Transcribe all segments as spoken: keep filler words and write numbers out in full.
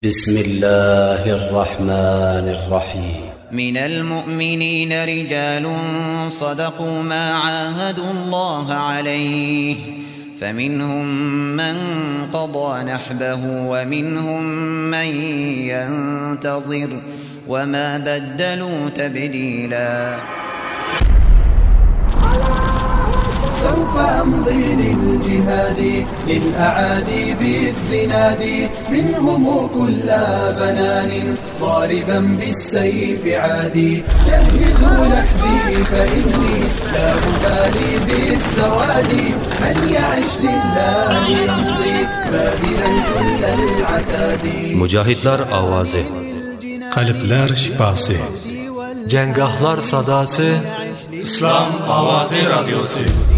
بسم الله الرحمن الرحيم من المؤمنين رجال صدقوا ما عاهدوا الله عليه فمنهم من قضى نحبه ومنهم من ينتظر وما بدلوا تبديلا سوف أمضي للجهاد للأعادي بالزناد منهم كل بنان ضاربا بالسيف عادي جهزوا لحدي فإني لا أبالي بالسواد من يعش لله يمضي باذلا كل العتاد Mücahitler avazı, Kalpler şifası, Cengahlar sadası, İslam Avazı Radyosu.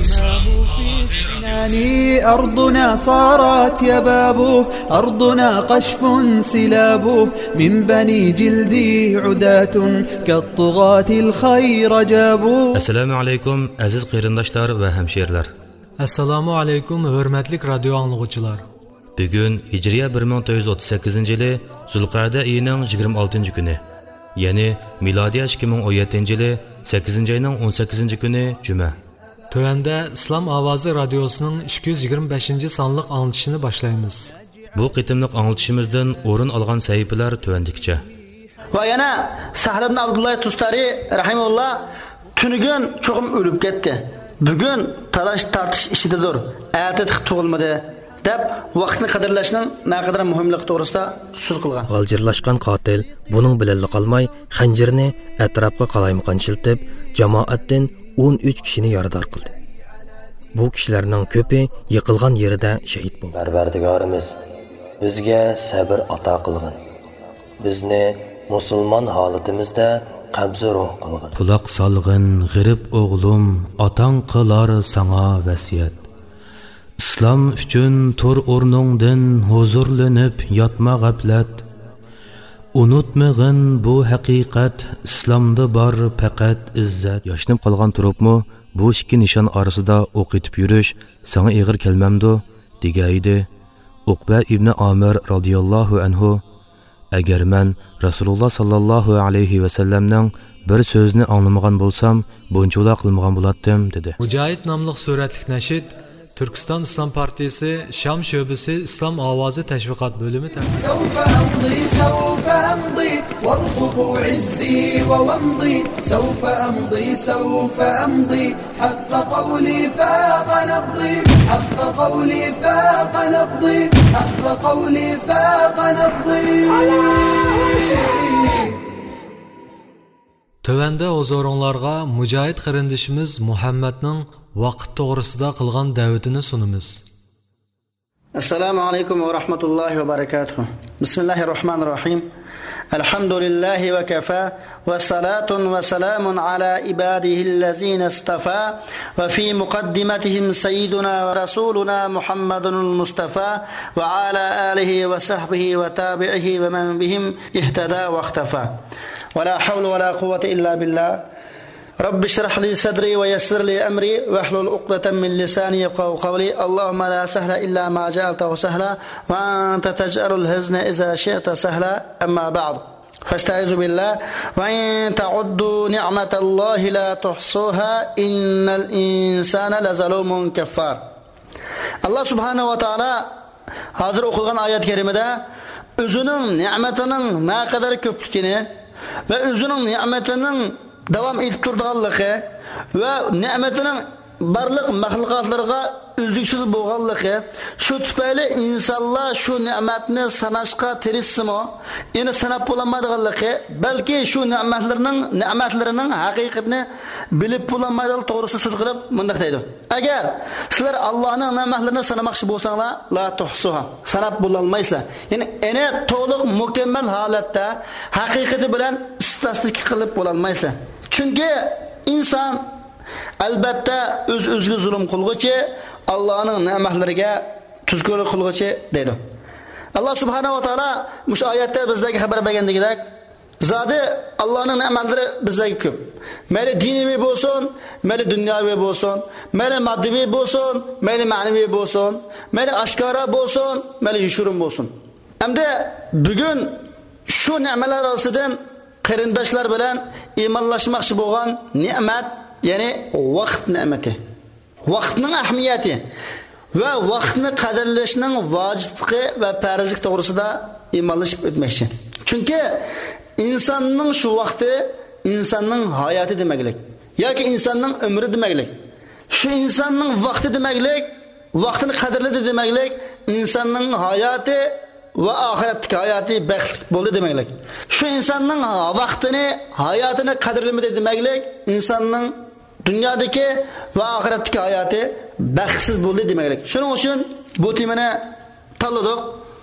أرضنا صارت يبابه أرضنا قشف سلابه من بني جلدي عداة كالطغاة الخير جابوا. Assalamu alaykum aziz qeyrindaşlar ve hemşehriler. Assalamu alaykum hürmetlik radyo anlıqçılar. Bugün Hicriye bir ming to'rt yuz o'ttiz sakkizinchi yili Zulqa'da ayining yigirma oltinchi kuni, ya'ni milodiy ikki ming o'n yettinchi yili sakkizinchi ayning o'n sakkizinchi kuni Cuma. Tövəndə İslam Avazı Radyosu'nun iki yüz yigirma beshinchi sonliq anlatışını başlayımız. Bu qitimliq anlatışımızdan o'rin olgan sahifeler tövəndikçe. Va yana Sahl ibn Abdullah Tustari rahimehullah tünügün çoxum ölüp ketdi. Bugün talaş tartış işidir. Ayati tug'ilmadi deb vaqtni qadrlashning naqadar muhimligi to'g'risida so'z qilgan. G'aljirlashgan qotil buning bilan qolmay xanjirni atrofga qalaymaqon shiltib, jamoatdan o'n uch kishini yarador qildi. Bu kishilarning ko'pi yiqilgan yerida shahid bo'ldi. Parvardigorimiz bizga sabr ato qilgin. Bizni musulmon holatimizda qabzi ruh qilgin. Quloq solg'in g'irib o'g'lim, otang qilar sana vasiyat. İslam üçün tur o'rningdan huzurlanib yotma g'aflat. Unutmag'in bu haqiqat, islomda bor faqat izzat. Yashnib qolgan turibmi, bu ikki nishon orasida o'q etib yurish sana ig'ir kelmamdi degaydi Uqba ibn Amir radhiyallohu anhu. Agar men Rasululloh sallallohu alayhi va sallamning bir so'zni anglamagan bo'lsam, bunchoq qilmagan bo'lardim dedi. Mujohid nomli suratlik nashid Türkistan İslam Partisi Şam Şöbesi İslam Avazı Teşvikat Bölümü سوف أمضي سوف أمضي وارقبوا عزي وومضي سوف أمضي سوف أمضي حق قولي فاق نبضي حق قولي فاق نبضي حق قولي فاق نبضي. Tövəndə huzurunlarga Mücahid qarindishimiz Muhammadning vaqt to'g'risida qilgan da'vatini sunamiz. Assalomu alaykum va rahmatullohi va barakatuh. Bismillahir rohmanir rohim. Alhamdulillahi va kafa va salatun va salamun ala ibadihillazina istafa va fi muqaddimatihim sayyiduna va rasuluna Muhammadunul Mustafa va ala alihi va sahbihi va tabi'ihi va man bihim ihtada wa ikhtafa. ولا حول ولا قوة إلا بالله. رب اشرح لي صدري ويسر لي أمري واحلل عقدة من لساني يفقهوا قولي. اللهم لا سهل إلا ما جعلته سهلا وأنت تجعل الحزن إذا شئت سهلا. أما بعد فاستعيذ بالله. وإن تعدوا نعمة الله لا تحصوها إن الإنسان لظلوم كفار. الله سبحانه وتعالى hazır okulan ayet-i kerimede özünün nimetinin ne kadar köplikini ve özünün nimetinin devam edip durduğanlığı ve nimetinin barlıq məxluqatlarga üzlüksüz bolğanlığı, şu tüpaylı insanlar şu nimetini sanashqa tirishsimi, yani sanab bulamadığanlığı, belki şu nimetlerinin nimetlerinin haqiqatini bilip bulamaydığı to'g'risida so'z qilib mundaq deydi. Agar sizlar Allohning nimetlerini sanamoqchi bo'lsanglar, la tuhsuha, sanab bulolmaysizlar. Yani ene to'liq mukammal holatda haqiqati bilan istatistik qilib bulolmaysizlar. Chunki inson albatta o'z o'ziga zulm qilguchi, Allohning ne'matlariga tuzko'rlik qilguchi deydi. Allah subhanahu va taolo mush oyatda bizlarga xabar bergandagidek, zodi Allohning ne'matlari bizlarga ko'p. Mayli diniy bo'lsin, mayli dunyoviy bo'lsin, mayli maddiy bo'lsin, mayli ma'naviy bo'lsin, mayli oshkora bo'lsin, mayli yushurum bo'lsin. Hamda bugun shu ne'matlar orasidan qarindoshlar bilan iymonlashmoqchi bo'lgan ne'mat, ya'ni vaqt ne'mati. Vaqtning ahamiyati va vaqtni qadrlashning vojibligi va farzlik to'g'risida iymonlashib o'tmoqchi. Chunki insonning shu vaqti insonning hayoti demaklik yoki insonning umri demaklik. Shu insonning vaqti demaklik, vaqtini qadrladi demaklik, insonning hayoti va oxiratdagi hayoti baxtli bo'ldi demaklik. Shu insonning vaqtini, hayotini qadrlamadi demaklik, insonning dunyodagi va oxiratdagi hayoti baxtsiz bo'ldi demaklik. Shuning uchun bu temani tanladik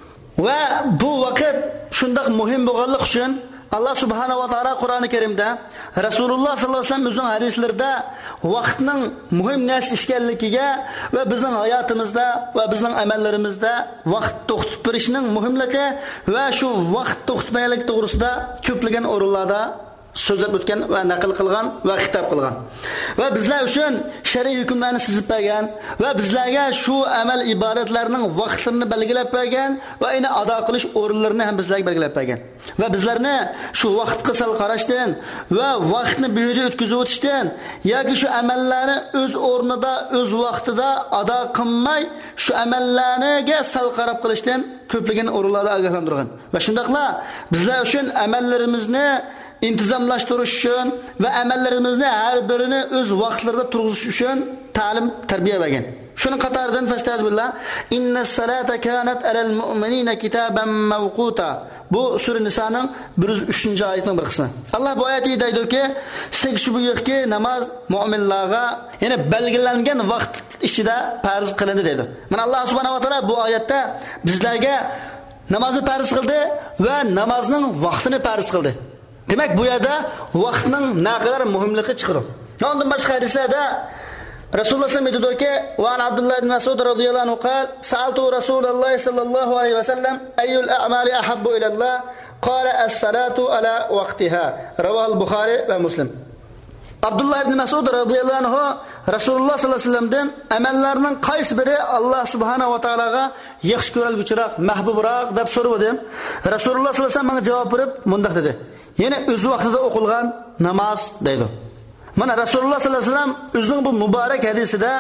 va bu vaqt shunday muhim bo'lganligi uchun Allah subhanahu wa ta'ala Qur'oni Karimda, Rasululloh sallallohu alayhi vasallam o'zining hadislarida vaqtning muhim narsa ekanligiga va bizning hayotimizda va bizning amallarimizda vaqt to'xtatib turishning muhimligi va shu vaqt to'xtatmaylik to'g'risida ko'plagan o'rinlarda so'zlab o'tgan va naql qilgan va xitob qilgan. Va bizlar uchun shariy hukmlarni sizib bergan va bizlarga shu amal ibodatlarning vaqtlarini belgilab bergan va uni ado qilish o'rinlarini ham bizlarga belgilab bergan. Va bizlarni shu vaqtga sal qarashdan va vaqtni bu yerda o'tkazib o'tishdan yoki shu amallarni o'z o'rnida, o'z vaqtida ado qilmay, shu amallarga sal qarab qilishdan ko'plagan o'rinlarda ogohlantirgan. Va shundaqla bizlar uchun amallarimizni intizomlashtirish uchun va amallarimizni har birini o'z vaqtlarida turg'izish uchun ta'lim, tarbiya bergan. Shuni qatoridan fastazbillah inna salata kanat alal mu'minina kitaban mawquta. Bu sura Nisoning bir yuz uchinchi oyatining bir qismi. Allah bu oyatda deydi-ki, siz shu buyukki namoz mu'minlarga, ya'ni belgilangan vaqt ichida farz qilindi dedi. Mana Alloh subhanahu va taolo bu oyatda bizlarga namozni farz qildi va namozning vaqtini farz qildi. Demak bu yerda vaqtning naqadar muhimligi chiqadi. Ondan boshqa hadislarda Rasululloh sallallohu alayhi vasallam aytdi: "Va an Abdullah ibn Mas'ud radhiyallohu anhu qala, sa'altu Rasululloh sallallohu alayhi vasallam ayyul a'mali ahabbu ila Allah? Qala as-salatu ala waqtiha." Rawahu Buxoriy va Muslim. Abdullah ibn Mas'ud radhiyallohu anhu Rasululloh sallallohu alayhi vasallamdan amallarning qaysi biri Alloh subhanahu va taolaga yaxshi ko'rilguchiroq, mahbubroq deb so'radi. Rasululloh sallallohu alayhi vasallam menga javob berib, mundaq dedi: "Ya'ni o'z vaqtida o'qilgan namoz" deydi. Mana Rasululloh sallallohu alayhi vasallam o'zining bu muborak hadisida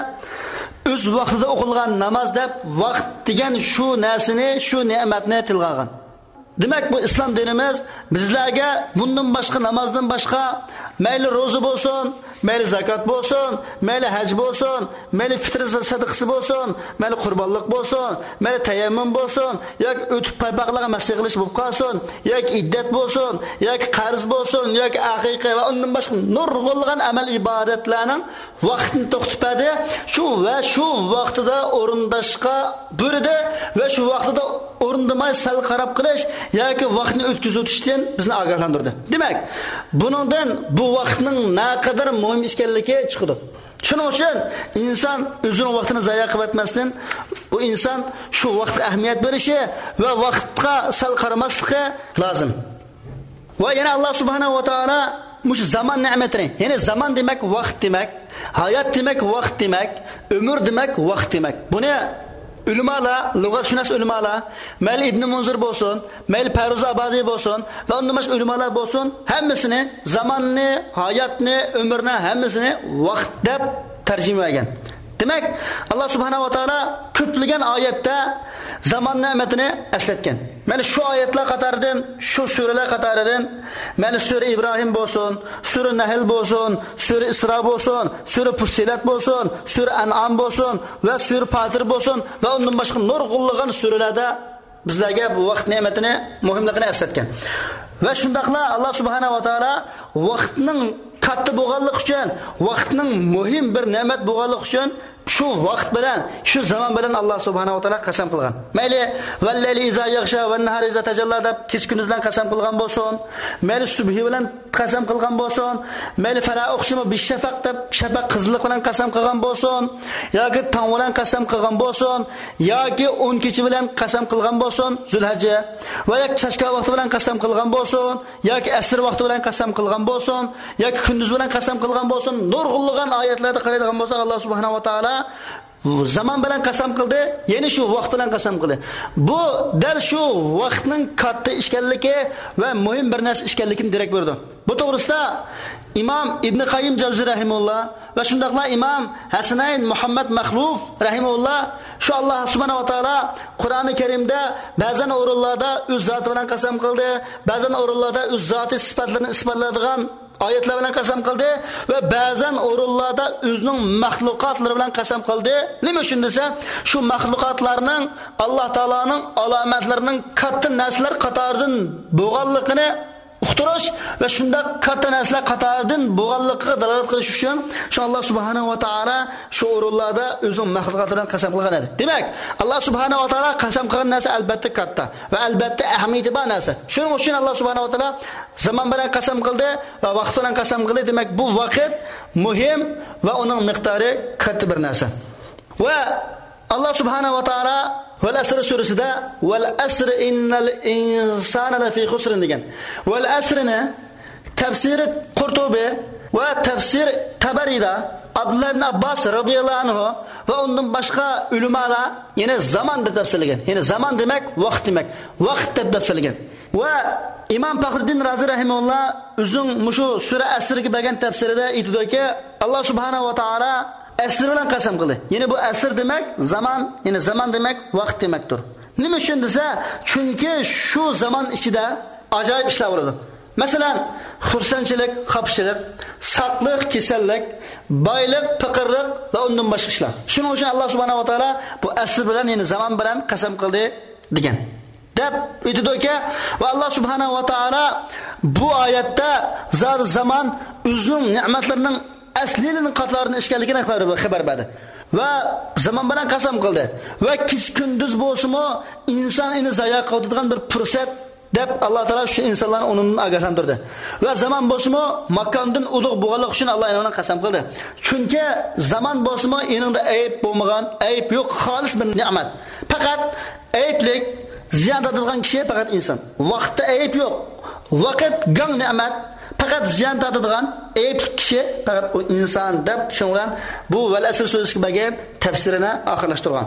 o'z vaqtida o'qilgan namoz deb vaqt degan shu narsani, shu ne'matni tilga olgan. Demak bu islom dinimiz bizlarga bundan boshqa namozdan boshqa mayli ro'za bo'lsin, mayli zakot bo'lsin, mayli haj bo'lsin, mayli fitr sadaqasi bo'lsin, mayli qurbonlik bo'lsin, mayli tayammum bo'lsin, yoki o'tib paypaqlarga masih qilish bo'lib qolsin, yoki iddat bo'lsin, yoki qarz bo'lsin, yoki aqiqa va undan boshqa nurg'ulg'an amal ibodatlarning vaqtini to'xtatadi. Shu va shu vaqtida o'rindashqa buyurdi va shu vaqtida o'rindamay sal qarab qilish yoki vaqtni o'tkazib o'tishdan bizni ogohlantirdi. Demak, buningdan bu vaqtning naqadar muhim ekanligi chiqdi. Shuning uchun inson o'zining vaqtini zayi qilib o'tmasdan, bu inson shu vaqtga ahamiyat berishi va vaqtga sal qaramasligi lozim. Va yana Alloh subhanahu va taolo mush zaman ne'matini, ya'ni zaman demak vaqt demak, hayot demak vaqt demak, umr demak vaqt demak. Buni ulamolar, lug'atshunos ulamolar, mayli Ibn Munzir bo'lsin, mayli Faruz Abadiy bo'lsin va undan boshqa ulamolar bo'lsin, hammasini zamonni, hayotni, umrni hammasini vaqt deb tarjima qilgan. Demak, Alloh subhanahu va taolo ko'plagan oyatda zaman ne'matini eslatgan. Mana shu oyatlar qatoridan, shu suralar qatoridan, mana sura Ibrohim bo'lsin, sura Nahl bo'lsin, sura Isro bo'lsin, sura Fussilat bo'lsin, sura An'am bo'lsin va sura Fatir bo'lsin va undan boshqa nurg'ulg'an suralarda bizlarga bu vaqt ne'matini, muhimligini eslatgan. Va shundaqla Alloh subhanahu va taolo vaqtning katta bo'lganligi uchun, vaqtning muhim bir ne'mat bo'lganligi uchun shu vaqt bilan, shu zaman bilan Alloh subhanahu va taolo qasam qilgan. Mayli vallayli iza yaghsha va nahar iza tajalla deb kech kunduzdan qasam qilgan bo'lsin, mayli subhi bilan qasam qilgan bo'lsin, mayli fala uqsimu bishafaq deb shafaq qizillik bilan qasam qilgan bo'lsin, yoki tong bilan qasam qilgan bo'lsin, yoki o'n kechi bilan qasam qilgan bo'lsin, Zulhijja, va yoki chashka vaqti bilan qasam qilgan bo'lsin, yoki asr vaqti bilan qasam qilgan bo'lsin, yoki kunduz bilan qasam qilgan bo'lsin, nurg'ulg'an oyatlarda qaraydigan bo'lsak, Alloh subhanahu va taolo zaman bilan qasam qildi, yana shu vaqt bilan qasam qildi. Bu dal shu vaqtning katta ishkanligi va muhim bir narsa ishkanligini derak berdi. Bu to'g'risida İmam İbn Qayyim Javzi rahimullah ve şundaqla İmam Hasanayn Muhammad Mahluf rahimullah şu Allah subhanahu wa taala Kur'an-ı Kerim'de bazan o'rinlarda o'z zoti bilan qasam qildi, bazan o'rinlarda o'z zoti sifatlarini isbotlaydigan oyatlar bilan qasam qildi ve bazan o'rinlarda o'zining mahluqatlari bilan qasam qildi. Nima uchun desa, shu mahluqatlarning Alloh taolaning alomatlarining katta narsalar qatoridan bo'lganligini uqtirish va shunda katta narsalar qatoridan bo'lganligiga dalolat qilish uchun shu Alloh subhanahu va taolo shu o'rinlarda o'zining mahluqotlaridan qasam qilgan edi. Demak, Alloh subhanahu va taolo qasam qilgan narsa albatta katta va albatta ahamiyati bor narsa. Shuning uchun Alloh subhanahu va taolo zaman bilan qasam qildi va vaqt bilan qasam qildi. Demak, bu vaqt muhim va uning miqdori katta bir narsa. Va Alloh subhanahu va taolo Vel Asr surasida vel asr innal insana lafi khusr degan. Vel asrni tafsiri Qurtubi va tafsir Tabarida Abdullah ibn Abbas radhiyallohu anhu va undan boshqa ulamolar yana zaman deb tafsirlagan. Ya'ni zaman demak vaqt demak. Vaqt deb tafsirlagan. Va İmam Fakhruddin Razi rahimahullah o'zining mushu sura Asrga bergan tafsirida aytadiki, Alloh subhanahu va taolo asr bilan qasam qildi. Yine bu asr demek zaman, yine zaman demek vaqt demektir. Nima uchun desa, chunki shu zaman ichida ajoyib ishlar bo'ladi. Masalan, xursandchilik, xafchilik, saqliq, kasallik, boylik, faqirlik va undan boshqa ishlar. Shuning uchun Alloh subhanahu va taolo bu asr bilan, ya'ni zaman bilan qasam qildi degan. Deb aytadiki, va Alloh subhanahu va taolo bu oyatda zot zaman o'zining ne'matlarining aslining qatlarini ishkanligini xabar berdi. Va zaman bilan qasam qildi. Va kech kunduz bo'lsa-mu inson ini zayo qiladigan bir fursat deb Alloh taolo shu insonlarni undan ogohlantirdi. Va zaman bo'lsa-mu makondan ulug' bo'lganlik uchun Alloh uni qasam qildi. Chunki zaman bo'lsa-mu iningda ayb bo'lmagan, ayb yo'q, xolis bir ne'mat. Faqat ayblik ziyon tortadigan kishi faqat inson. Vaqtda ayb yo'q. Vaqt gang ne'mat. Faqat ziyon tortadigan ayb kishi faqat o inson deb shundan bu vel asr so'ziga bergan tafsirini oxirlashtirgan.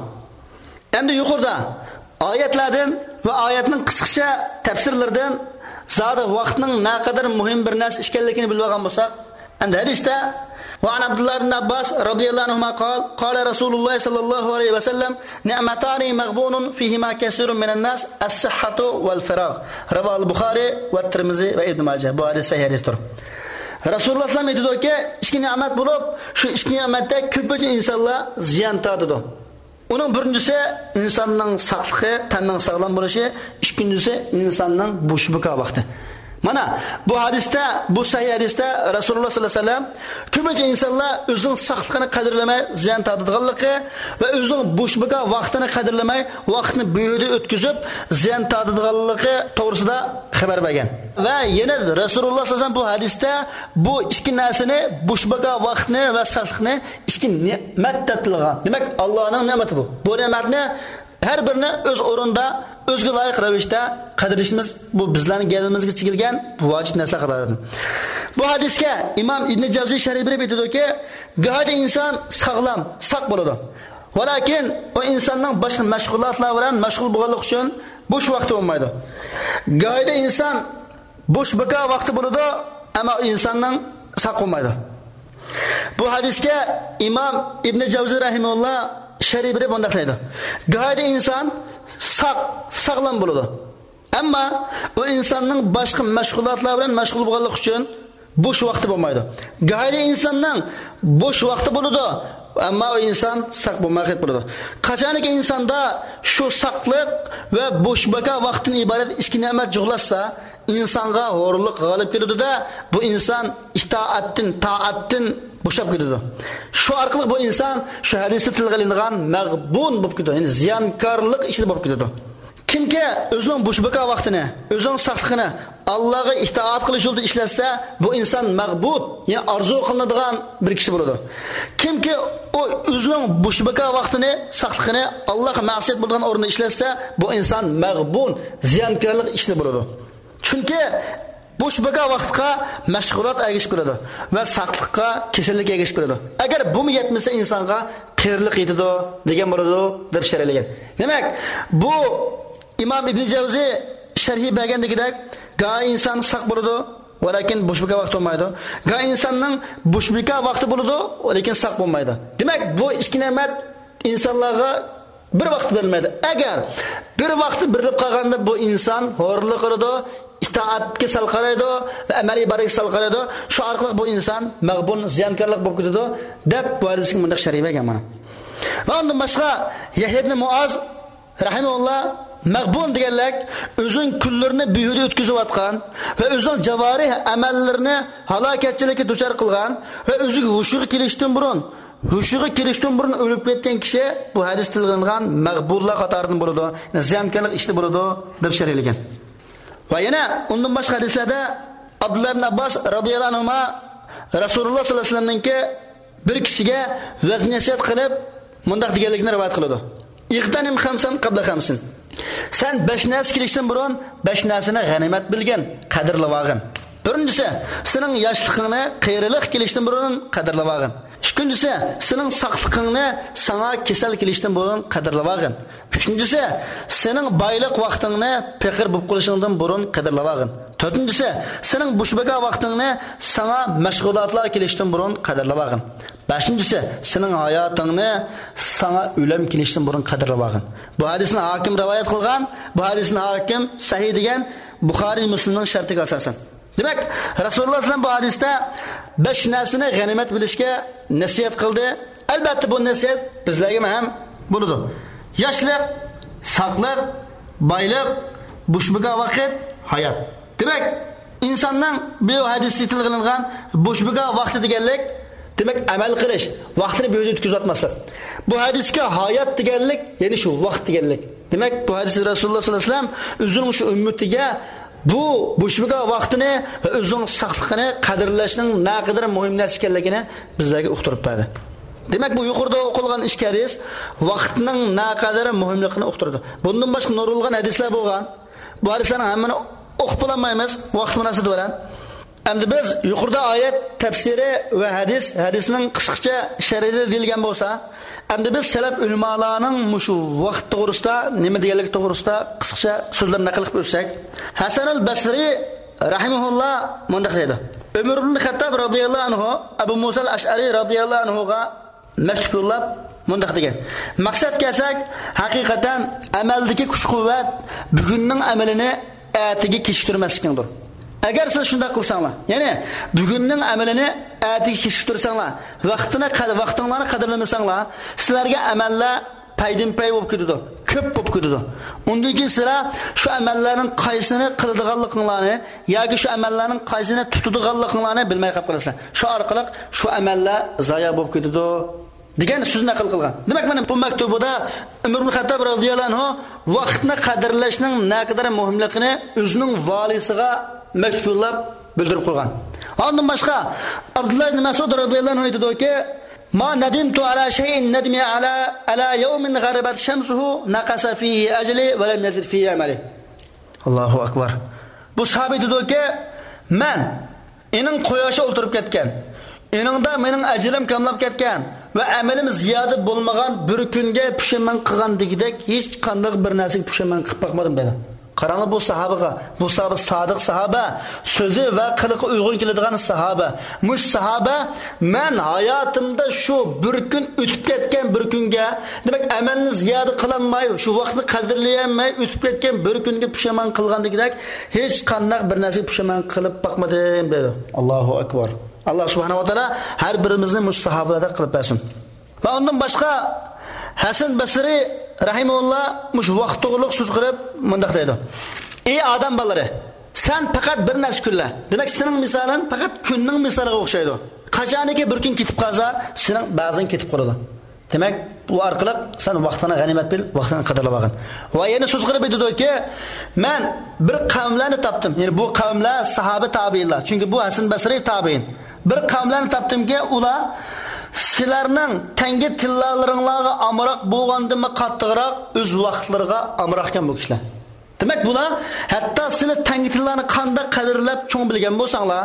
Endi yuqorida oyatlardan va oyatning qisqacha tafsirlaridan zodi vaqtning naqadar muhim bir narsa ekanligini bilib olgan bo'lsak, endi hadisda وعن عبد الله بن عباس رضي الله عنهما قال قال رسول الله صلى الله عليه وسلم نعمتان مغبون فيهما كثير من الناس الصحة والفراغ رواه البخاري والترمذي وابن ماجه. Bu hadis sahih hadisdir. Rasululloh sallam aytdiki, ikki ne'mat bo'lib, shu ikki ne'matda ko'pincha insonlar ziyon tortadi. Uning birinchisi insonning sog'ligi, tanning sog'lom bo'lishi, ikkinchisi insonning bo'shbuqa vaqti. Mana bu hadisda, bu sahih hadisda Rasululloh sallallohu alayhi vasallam ko'pincha insonlar o'zining sog'ligini qadrlamay ziyon tortadiganligi va o'zining bo'shbuqa vaqtini qadrlamay vaqtni bo'yida o'tkazib ziyon tortadiganligi to'g'risida xabar bergan. Va yana Rasululloh sallallohu alayhi vasallam bu hadisda bu ikki narsani, bo'shbuqa vaqtni va sog'likni ikki ne'mat deb tilgan. Demak, Allohning ne'mati bu. Bu ne'matni har birini o'z o'rinda o'zga loyiq ravishda qadrlashimiz bu bizlarning galimizga chigilgan vojib narsa qatoridir. Bu hadisga Imom Ibn Javziy sharh berib aytadiki, go'yoki inson sog'lom, saq bo'ladi. Lekin o insonning boshqa mashg'ulotlar bilan mashg'ul bo'lganligi uchun bo'sh vaqti bo'lmaydi. Go'yoki inson bo'sh baqa vaqti bo'ladi, ammo insonning saq bo'lmaydi. Bu hadisga Imom Ibn Javziy rahimahulloh sharh berib bunday deydi. Go'yoki inson saq, sağlam bo'ladi. Ammo o insonning boshqa mashg'ulotlar bilan mashg'ul bo'lganligi uchun bo'sh vaqti bo'lmaydi. Go'yoki insonning bo'sh vaqti bo'ladi, ammo o inson saq bo'lmay bo'ladi. Qachonki insonda shu saqlik va bo'sh baqa vaqtdan iborat ikki ne'mat jug'lashsa, insonga g'ururlik g'olib keladi-da, bu inson itoatdan, toatdan bo'shab ketadi. Shu orqali bu inson shu hadisda tilg'ilingan mag'bun bo'lib ketadi, ya'ni ziyonkorlik ichida bo'lib ketadi. Kimki o'zining bo'shbaqa vaqtini, o'zining saqligini Allohga itoat qilish yo'lida ishlatsa, bu inson mag'bun, ya'ni orzu qilinadigan bir kishi bo'ladi. Kimki o o'zining bo'shbaqa vaqtini, saqligini Allohga ma'siyat bo'lgan o'rinda ishlatsa, bu inson mag'bun, ziyonkorlik ichida bo'ladi. Chunki bo'shbaqa vaqtga mashg'ulot egish bo'ladi va saqliqqa kasallik egish bo'ladi. Agar bu yetmasa insonga qiyirlik yetidi degan bo'ladi deb sharhlagan. Demak, bu İmam İbn Javzi sharhi bergandagidek, ga inson saq bo'ladi, lekin bushbika vaqt bo'lmaydi. Ga insonning bushbika vaqti bo'ladi, lekin saq bo'lmaydi. Demak, bu ikki ne'mat insonlarga bir vaqt berilmaydi. Agar bir vaqti berilib qolganda bu inson horlik qiladi, itoatga sal qaraydi va amaliy ibodatga sal qaraydi. Shu orqali bu inson mag'bun, ziyankorlik bo'lib ketadi deb bu hadisga bunday sharh bergan mana. Va undan boshqa Yahya ibn Muaz rahimahulloh mag'bun deganlar o'zining kunlarini behuda o'tkazayotgan va o'zining javorih amallarini halokatchilikka duchor qilgan va o'ziga hushiga kelishdan burun hushiga kelishdan burun o'lib ketgan kishi bu hadis tilg'angan mag'bullar qatoridan bo'ladi, ziyankorlik ishda bo'ladi deb sharhlagan. Va yana undan boshqa hadislarda Abdullah ibn Abbas radhiyallohu anhu Rasululloh sollallohu alayhi vasallamninki bir kishiga vazn nasihat qilib mundaq deganligini rivoyat qiladi. Iqtanim khamsan qabla khamsin. Sen besh narsa kelishdan burun besh narsani g'animat bilgan, qadrlavag'in. Birinchisi, sening yoshligingni qiyrilik kelishdan burun qadrlavag'in. Ikkinchisi, sening saqligingni sana kasal kelishdan burun qadrlavag'in. Uchinchisi, sening boylik vaqtingni faqir bo'lib qolishingdan burun qadrlavag'in. To'rtinchisi, sening bushbaka vaqtingni sana mashg'ulotlar kelishdan burun qadrlavag'in. Beshinchisi, sening hayotingni sana o'lim kelishdan burun qadrlavag'in. Bu hadisni Hakim rivoyat qilgan, bu hadisni Hakim sahih degan Buxoriy Muslimning shartiga asosan. Demak, Rasululloh sallam bu hadisda besh narsani g'animat bilishga nasihat qildi. Albatta bu nasihat bizlarga ham bo'ladi. Yoshlik, saqlik, boylik, bushbaka vaqt, hayot. Demak, insonning bu hadisda tilg'ilingan bushbaka vaqti deganlik, demak amal qilish, vaqtini bu yerda o'tkazatmaslik. Bu hadisga hayot deganlik, ya'ni shu vaqt deganlik. Demak, bu hadis Rasululloh sollallohu alayhi vasallam o'zining shu ummatiga bu bushbika vaqtini va o'zining saqligini qadrlashning naqadar muhim narsa ekanligini bizlarga uqtirib berdi. Demak, bu yuqorida o'qilgan ikki hadis vaqtning naqadar muhimligini uqtirdi. Bundan boshqa nurulgan hadislar bo'lgan. Bu hadislarning hammani o'qib bo'lmaymiz vaqt munosabati bilan. Endi biz yuqorida oyat tafsiri va hadis, hadisning qisqacha sharhi deyilgan bo'lsa, endi biz salaf ulamolarining mushu vaqt to'g'risida, nima deganligi to'g'risida qisqacha so'zlar naql qilib o'tsak, Hasan al-Basri rahimahulloh mundaq dedi. Umar ibn Xattob radhiyallohu anhu Abu Musa al-Ash'ari radhiyallohu anhu ga maktub yo'llab mundaq degan. Maqsad kelsak, haqiqatan amaldagi kuch-quvvat bugunning amalini atiga kechiktirmaslikdir. Agar siz shunday qilsanglar, ya'ni bugunning amalini atiga kechiktirsanglar, vaqtini vaqtinglarni qadrlamasanglar, sizlarga amallar paydin-pay bo'lib ketadi, ko'p bo'lib ketadi. Undan keyin sizlar shu amallarning qaysini qiladiganliginglarni yoki shu amallarning qaysini tutadiganliginglarni bilmay qolib qolasizlar. Shu orqali shu amallar zoya bo'lib ketadi degan so'zni naql qilgan. Demak, mana bu maktubida Umar ibn Xattob radhiyallohu anhu vaqtni qadrlashning naqadar muhimligini o'zining valisiga maktublab bildirib qo'ygan. Ondan boshqa Abdullah ibn Mas'ud radhiyallohu anhu aytadiki, "Ma nadimtu ala shay'in nadmi ala ala yawmin gharabat shamsuhu naqasa fihi ajli va lam yazid fihi amali." Allohu akbar. Bu sahabi aytadiki, "Men ening quyoshi o'tirib ketgan, eningda mening ajrim kamlab ketgan va amalim ziyoda bo'lmagan bir kunga pushayman qilgan degidek hech qanday bir narsaga pushayman qilib boqmadim" dedi. Qaranglar bu sahabaga, bu sahabe sodiq sahaba, so'zi va qiliqi uyg'un keladigan sahaba. Mush sahaba men hayotimda shu bir kun o'tib ketgan bir kunga, demak amalni ziyoda qilolmay, shu vaqtni qadrlayolmay o'tib ketgan bir kunga pushaymon qilgandagidek hech qanday bir narsaga pushaymon qilib boqmadim dedi. Allohu akbar. Alloh subhanahu va taolo har birimizni mush sahobalarda qilib bersin. Va undan boshqa Hasan Basri rahimahulloh mush vaqt to'g'riliq so'z qilib mundaq deydi. Ey odam bolalari, sen faqat bir narsa kunla. Demak, sening misoling faqat kunning misoliga o'xshaydi. Qachoniki bir kun ketib qolsa, sening ba'zan ketib qoladi. Demak, bu orqali sen vaqtini g'animat bil, vaqtini qadrlab olgin. Va yana so'z qilib aytdiki, men bir qavmlarni topdim. Ya'ni bu qavmlar sahoba tabiinlar. Chunki bu Hasan Basri tabiin. Bir qavmlarni topdimki, ular sizlarning tangi tillalaringlarga amroq bo'lgandimi qattiqroq o'z vaqtlarga amroqkan bu kishilar. Demak, bular hatto sizlar tangi tillarni qanday qadrlab cho'ng bilgan bo'lsanglar,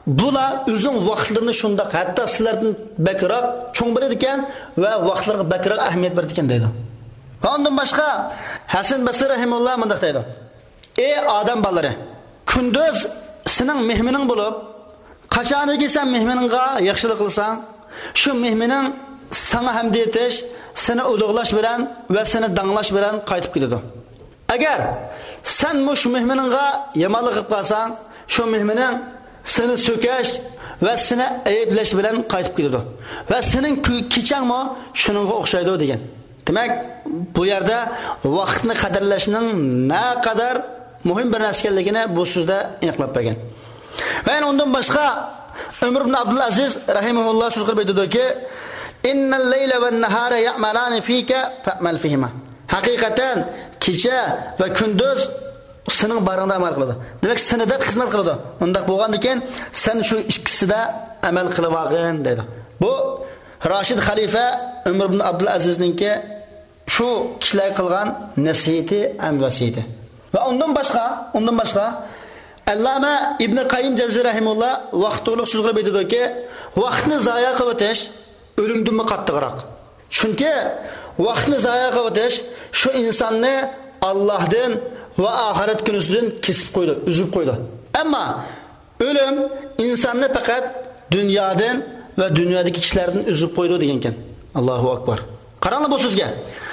bular o'zing vaqtlarini shunda hatto sizlardan bakroq cho'ng biladi ekan va vaqtlarga bakroq ahamiyat beradi ekan deydi. Va undan boshqa Hasan Basri rahimulloh mundaq deydi: "Ey odam bolalari, kunduz sening mehmining bo'lib, qachoniki sen mehminingga yaxshilik qilsang, shu mehmining sana hamd etish, seni ulug'lash bilan va seni danglash bilan qaytib keladi. Agar sen mush mehminingga yomonlik qilib qolsang, shu mehmining seni so'kash va seni ayblash bilan qaytib keladi. Va sening kechangmi shuningga o'xshaydi degan. Demak, bu yerda vaqtni qadrlashning na qadar muhim bir narsa ekanligini bu so'zda aniqlab bergan. Va yana undan boshqa Umar ibn Abdul Aziz rahimahulloh so'z qilib aytdiki: "Innal layla wan nahara ya'malani fika fa'mal fihima." Haqiqatan kecha va kunduz sening baringda amal qiladi. Demak, senida xizmat qiladi. Undaq bo'lgandan keyin sen shu ikkisida amal qilib olgin dedi. Bu Rashid xalifa Umar ibn Abdul Azizninki shu kishilar qilgan nasihati, amlasiyati. Va undan boshqa, undan boshqa Allama Ibn Qayyim Jawziy rahimulloh vaqt to'liq so'z qilib aytdiki, vaqtni zoya qilib o'tish o'limdan qattiqroq. Chunki vaqtni zoya qilib o'tish shu insonni Allohdan va oxirat kunidan kesib qo'ydi, uzib qo'ydi. Ammo o'lim insonni faqat dunyodan va dunyodagi kishilardan uzib qo'ydi degan ekan. Allohu akbar. Qaranglar bu so'zga.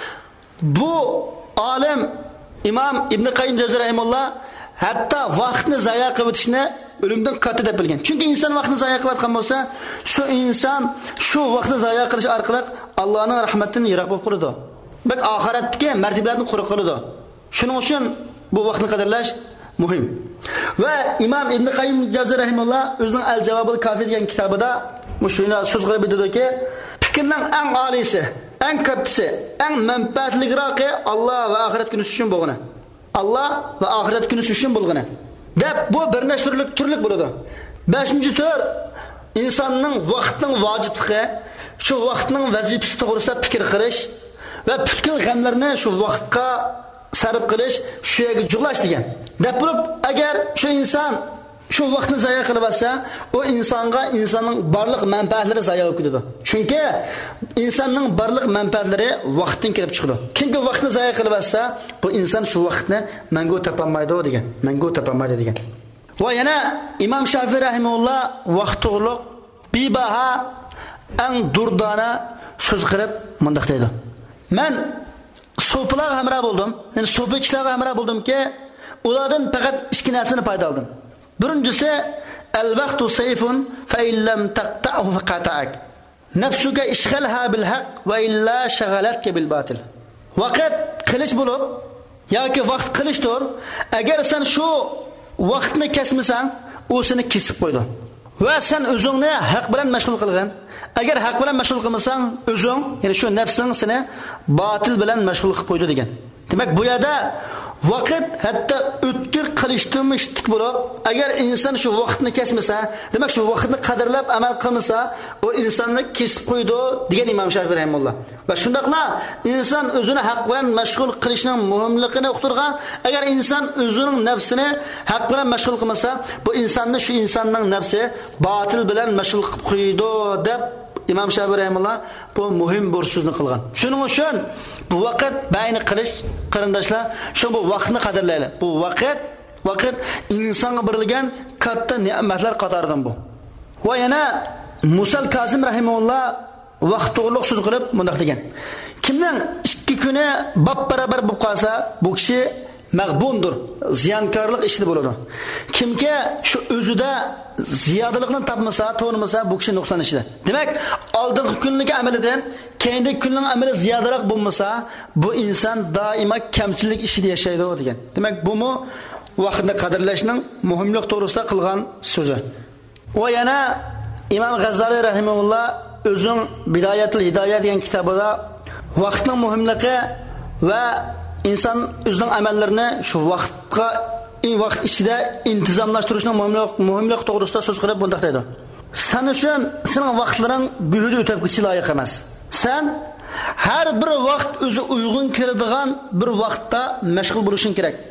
Bu olim Imom Ibn Qayyim Jawziy rahimulloh hatto vaqtni zoya qilib o'tishni o'limdan qattiq deb bilgan. Chunki inson vaqtni zoya qilayotgan bo'lsa, shu inson shu vaqtni zoya qilish orqali Allohning rahmatidan yiroq bo'lib qoladi. Bak oxiratdagi martabalarni quruq qiladi. Shuning uchun bu vaqtni qadrlash muhim. Va Imom Ibn Qayyim Jawziy rahimulloh o'zining Al-Javobul Kafi degan kitobida mushuna so'z qilib aytdiki, fikrning eng oliysi, eng kattasi, eng manfaatliroqi Alloh va oxirat kuni uchun bo'lgani. Alloh va oxirat kuni uchun bo'lgani. Deb bu bir nechta turlik turlik bo'ladi. beshinchi tur insonning vaqtning vojibligi, shu vaqtning vazifasi to'g'risida fikr qilish va butkul g'amlarni shu vaqtga sarf qilish, shu yerga jug'lash degan. Deb turib, agar shu inson shu vaqtni zoya qilib olsa, u insonga insonning barliq manfaatlari zoya bo'lib ketadi. Chunki insonning barliq manfaatlari vaqtdan kelib chiqadi. Kimki vaqtni zoya qilib olsa, bu inson shu vaqtni mangu topolmaydi degan. Mangu topolmaydi degan. Va yana Imom Shafiy rahimahulloh vaqt to'g'riliq bibaha eng durdona so'z qilib mundaq deydi: "Men so'pilar hamra bo'ldim. Ya'ni so'pi kishilarga hamra bo'ldimki, ulardan faqat ikki narsani foyda oldim. Birinchisi al-vaqtu sayfun fa illam taqta'hu faqata'ak. Nafsuka ishghalha bil haqq va illa shaghalatka bil batil." Vaqt qilish bo'lib yoki vaqt qilishdir. Agar sen shu vaqtni kesmasang, u seni kesib qo'ydi. Va sen o'zingni haq bilan mashg'ul qilgan. Agar haq bilan mashg'ul qilmasang, o'zing, ya'ni shu nafsing seni batil bilan mashg'ul qilib qo'ydi degan. Demak, bu yerda vaqt hatto o'tkir qilishtirmishlik bo'lib, agar inson shu vaqtni kesmasa, demak shu vaqtni qadrlab amal qilmasa, u insonni kesib qo'ydi degan Imom Shafiy rahimulloh. Va shundaqla inson o'zini haq bilan mashg'ul qilishning muhimligini uqtirgan. Agar inson o'zining nafsini haq bilan mashg'ul qilmasa, bu insonni shu insonning nafsi batil bilan mashg'ul qilib qo'ydi deb Imom Shafiy rahimulloh bu muhim bir so'zni qilgan. Shuning uchun bu vaqt bayni qilish qarindoshlar, shu bu vaqtni qadrlaylik. Bu vaqt, vaqt insonga berilgan katta ne'matlar qatoridan bu. Va yana Musal Kazim rahimahulloh vaqt to'g'riliq so'z qilib mundaq degan: "Kimning ikki kuni bab barabar bo'lib qolsa, bu kishi mag'bundir, ziyankorlik ishida bo'ladi. Kimga shu o'zida ziyodalikni topmasa, to'g'rimasa, bu kishi nuqson ishida." Demak, oldingi kunlik amalidan keyingi kunning amali ziyodaroq bo'lmasa, bu inson doimo kamchilik ishida yashaydi degan. Demak, bu mu vaqtni qadrlashning muhimlik to'g'risida qilgan so'zi. Va yana Imom G'azzali rahimahulloh o'zining Bidoyatul Hidoyat degan kitobida vaqtning muhimligi va inson o'zining amallarini shu vaqtga in vaqt ichida intizomlashtirishning muhimlik muhimlik to'g'risida so'z qilib bunday deydi: "Sen uchun sening vaqtlaring buyoqda o'tib ketishi loyiq emas. Sen har bir vaqt o'zi uyg'un keladigan bir vaqtda mashg'ul bo'lishing kerak.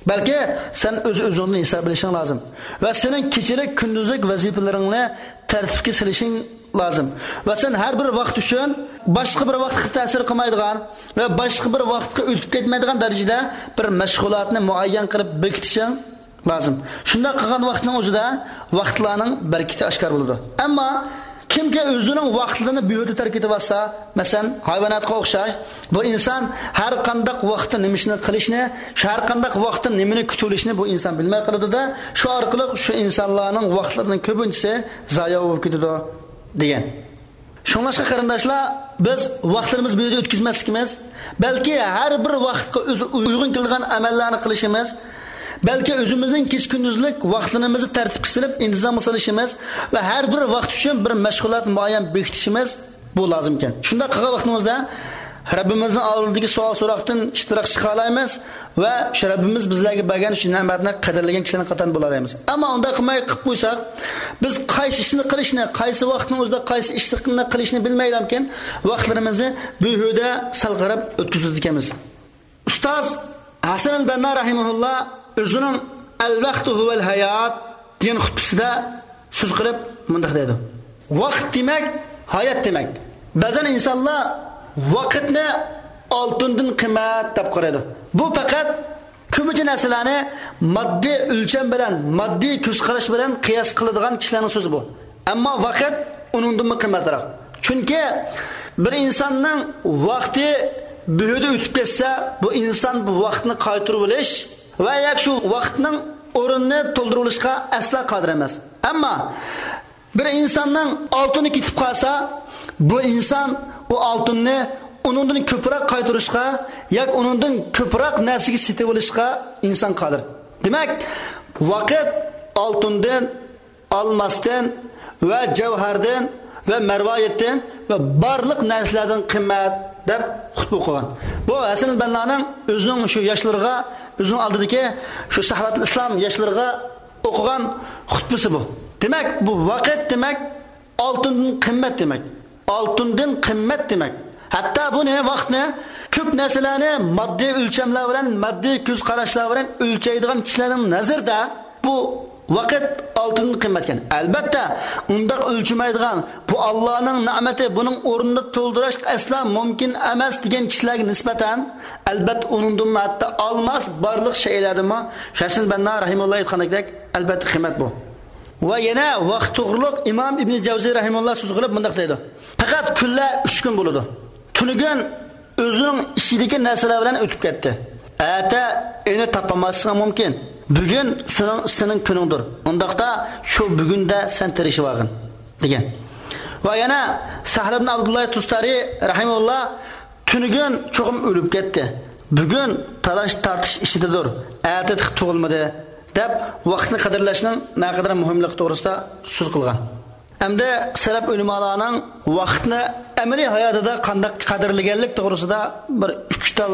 Balki sen o'z o'zingni hisob qilishing lozim va sening kechilik kunduzlik vazifalaringni tartibga solishing lozim va sen har bir vaqt uchun boshqa bir vaqtga ta'sir qilmaydigan va boshqa bir vaqtga o'tib ketmaydigan darajada bir mashg'ulotni muayyan qilib bekitishing lozim. Shunda qilgan vaqtning o'zida vaqtlarning barakati oshkor bo'ladi. Ammo kimki o'zining vaqtlarini behuda tark etib olsa, masalan, hayvonotga o'xshash, bu inson har qanday vaqtda nimani qilishni, har qanday vaqtda nimani kutilishni bu inson bilmay qoladi-da, shu orqali shu insonlarning vaqtlarining ko'pinchisi zoya bo'lib ketadi degan. Shunlashqa qarindoshlar, biz vaqtlarimiz behuda o'tkazmasligimiz, balki har bir vaqtga o'zi uyg'un kelgan amallarni qilishimiz, balki o'zimizning kech kunduzlik vaqtlarimizni tartibga solib intizom solishimiz va har bir vaqt uchun bir mashg'ulot muayyan bekitishimiz bu lozim ekan. Shunda qilgan vaqtimizda Rabbimizning oldidagi savol so'roqdan ishtirok chiqa olamiz va shu Rabbimiz bizlarga bergan shu ne'matni qadrlagan kishilarning qatorida bo'la olamiz. Ammo unda qilmay qilib qo'ysak, biz qaysi ishni qilishni, qaysi vaqtning o'zida qaysi ishni qilishni bilmaylamkin, vaqtlarimizni behuda salqirab o'tkazib ekanmiz. Ustoz Hasan al-Banna rahimahulloh o'zining al-vaqtu huval hayot degan xutbasida so'z qilib mundaq deydi. Vaqt demak hayot demak. Ba'zan insonlar vaqtni oltindan qimmat deb qaraydi. Bu faqat ko'pincha narsalarni moddiy o'lcham bilan, moddiy ko'z qarash bilan qiyos qiladigan kishilarning so'zi bu. Ammo vaqt uningdan qimmatroq. Chunki bir insonning vaqti behuda o'tib ketsa, bu inson bu vaqtni qaytarib olish va yak shu vaqtning o'rinni to'ldirilishga asla qodir emas. Ammo bir insonning oltini ketib qolsa, bu inson o oltinni uningdan ko'proq qaytarishga, yak uningdan ko'proq narsaga setib olishga inson qodir. Demak, vaqt oltindan, olmasdan va javhardan va marvoyatdan va barliq narsalardan qimmat deb xutba o'qigan. Bu Hasan al-Bannaning o'zining shu yoshlarga, o'zining oldidagi shu sahobatul islom yoshlarga o'qigan xutbasi bu. Demak, bu vaqt demak oltindan qimmat demak. Oltindan qimmat demak. Hatto buni vaqtni ko'p narsalarni moddiy o'lchamlar bilan, moddiy ko'z qarashlar bilan o'lchaydigan kishilarning nazarida bu vaqt oltindan qimmat ekan. Albatta, unda o'lchamaydigan bu Allohning ne'mati, buning o'rnini to'ldirish asla mumkin emas degan kishilarga nisbatan albatta uningdan hatto olmas barliq shaylarimi Hasan al-Banna rahimahulloh aytganidek albatta qimmat bu. Va yana vaqt to'g'riliq Imom Ibn Javziy rahimahulloh so'z qilib bunday deydi. Faqat kunlar uch kun bo'ladi. Tunigun o'zining ishidagi narsalar bilan o'tib ketdi. Ata eni topolmasliging mumkin. Bugun sening sening kuningdir. Undaqda shu bugunda sen tirishib olgin degan. Va yana Sahl ibn Abdullah Tustari rahimahulloh tunigun cho'qim o'lib ketdi. Bugun talash tartish ishidadir. Ata tug'ilmadi deb vaqtni qadrlashning naqadar muhimligi to'g'risida so'z qilgan. Hamda salaf ulamolarining vaqtni amaliy hayotida qanday qadrlaganlik to'g'risida bir uch ta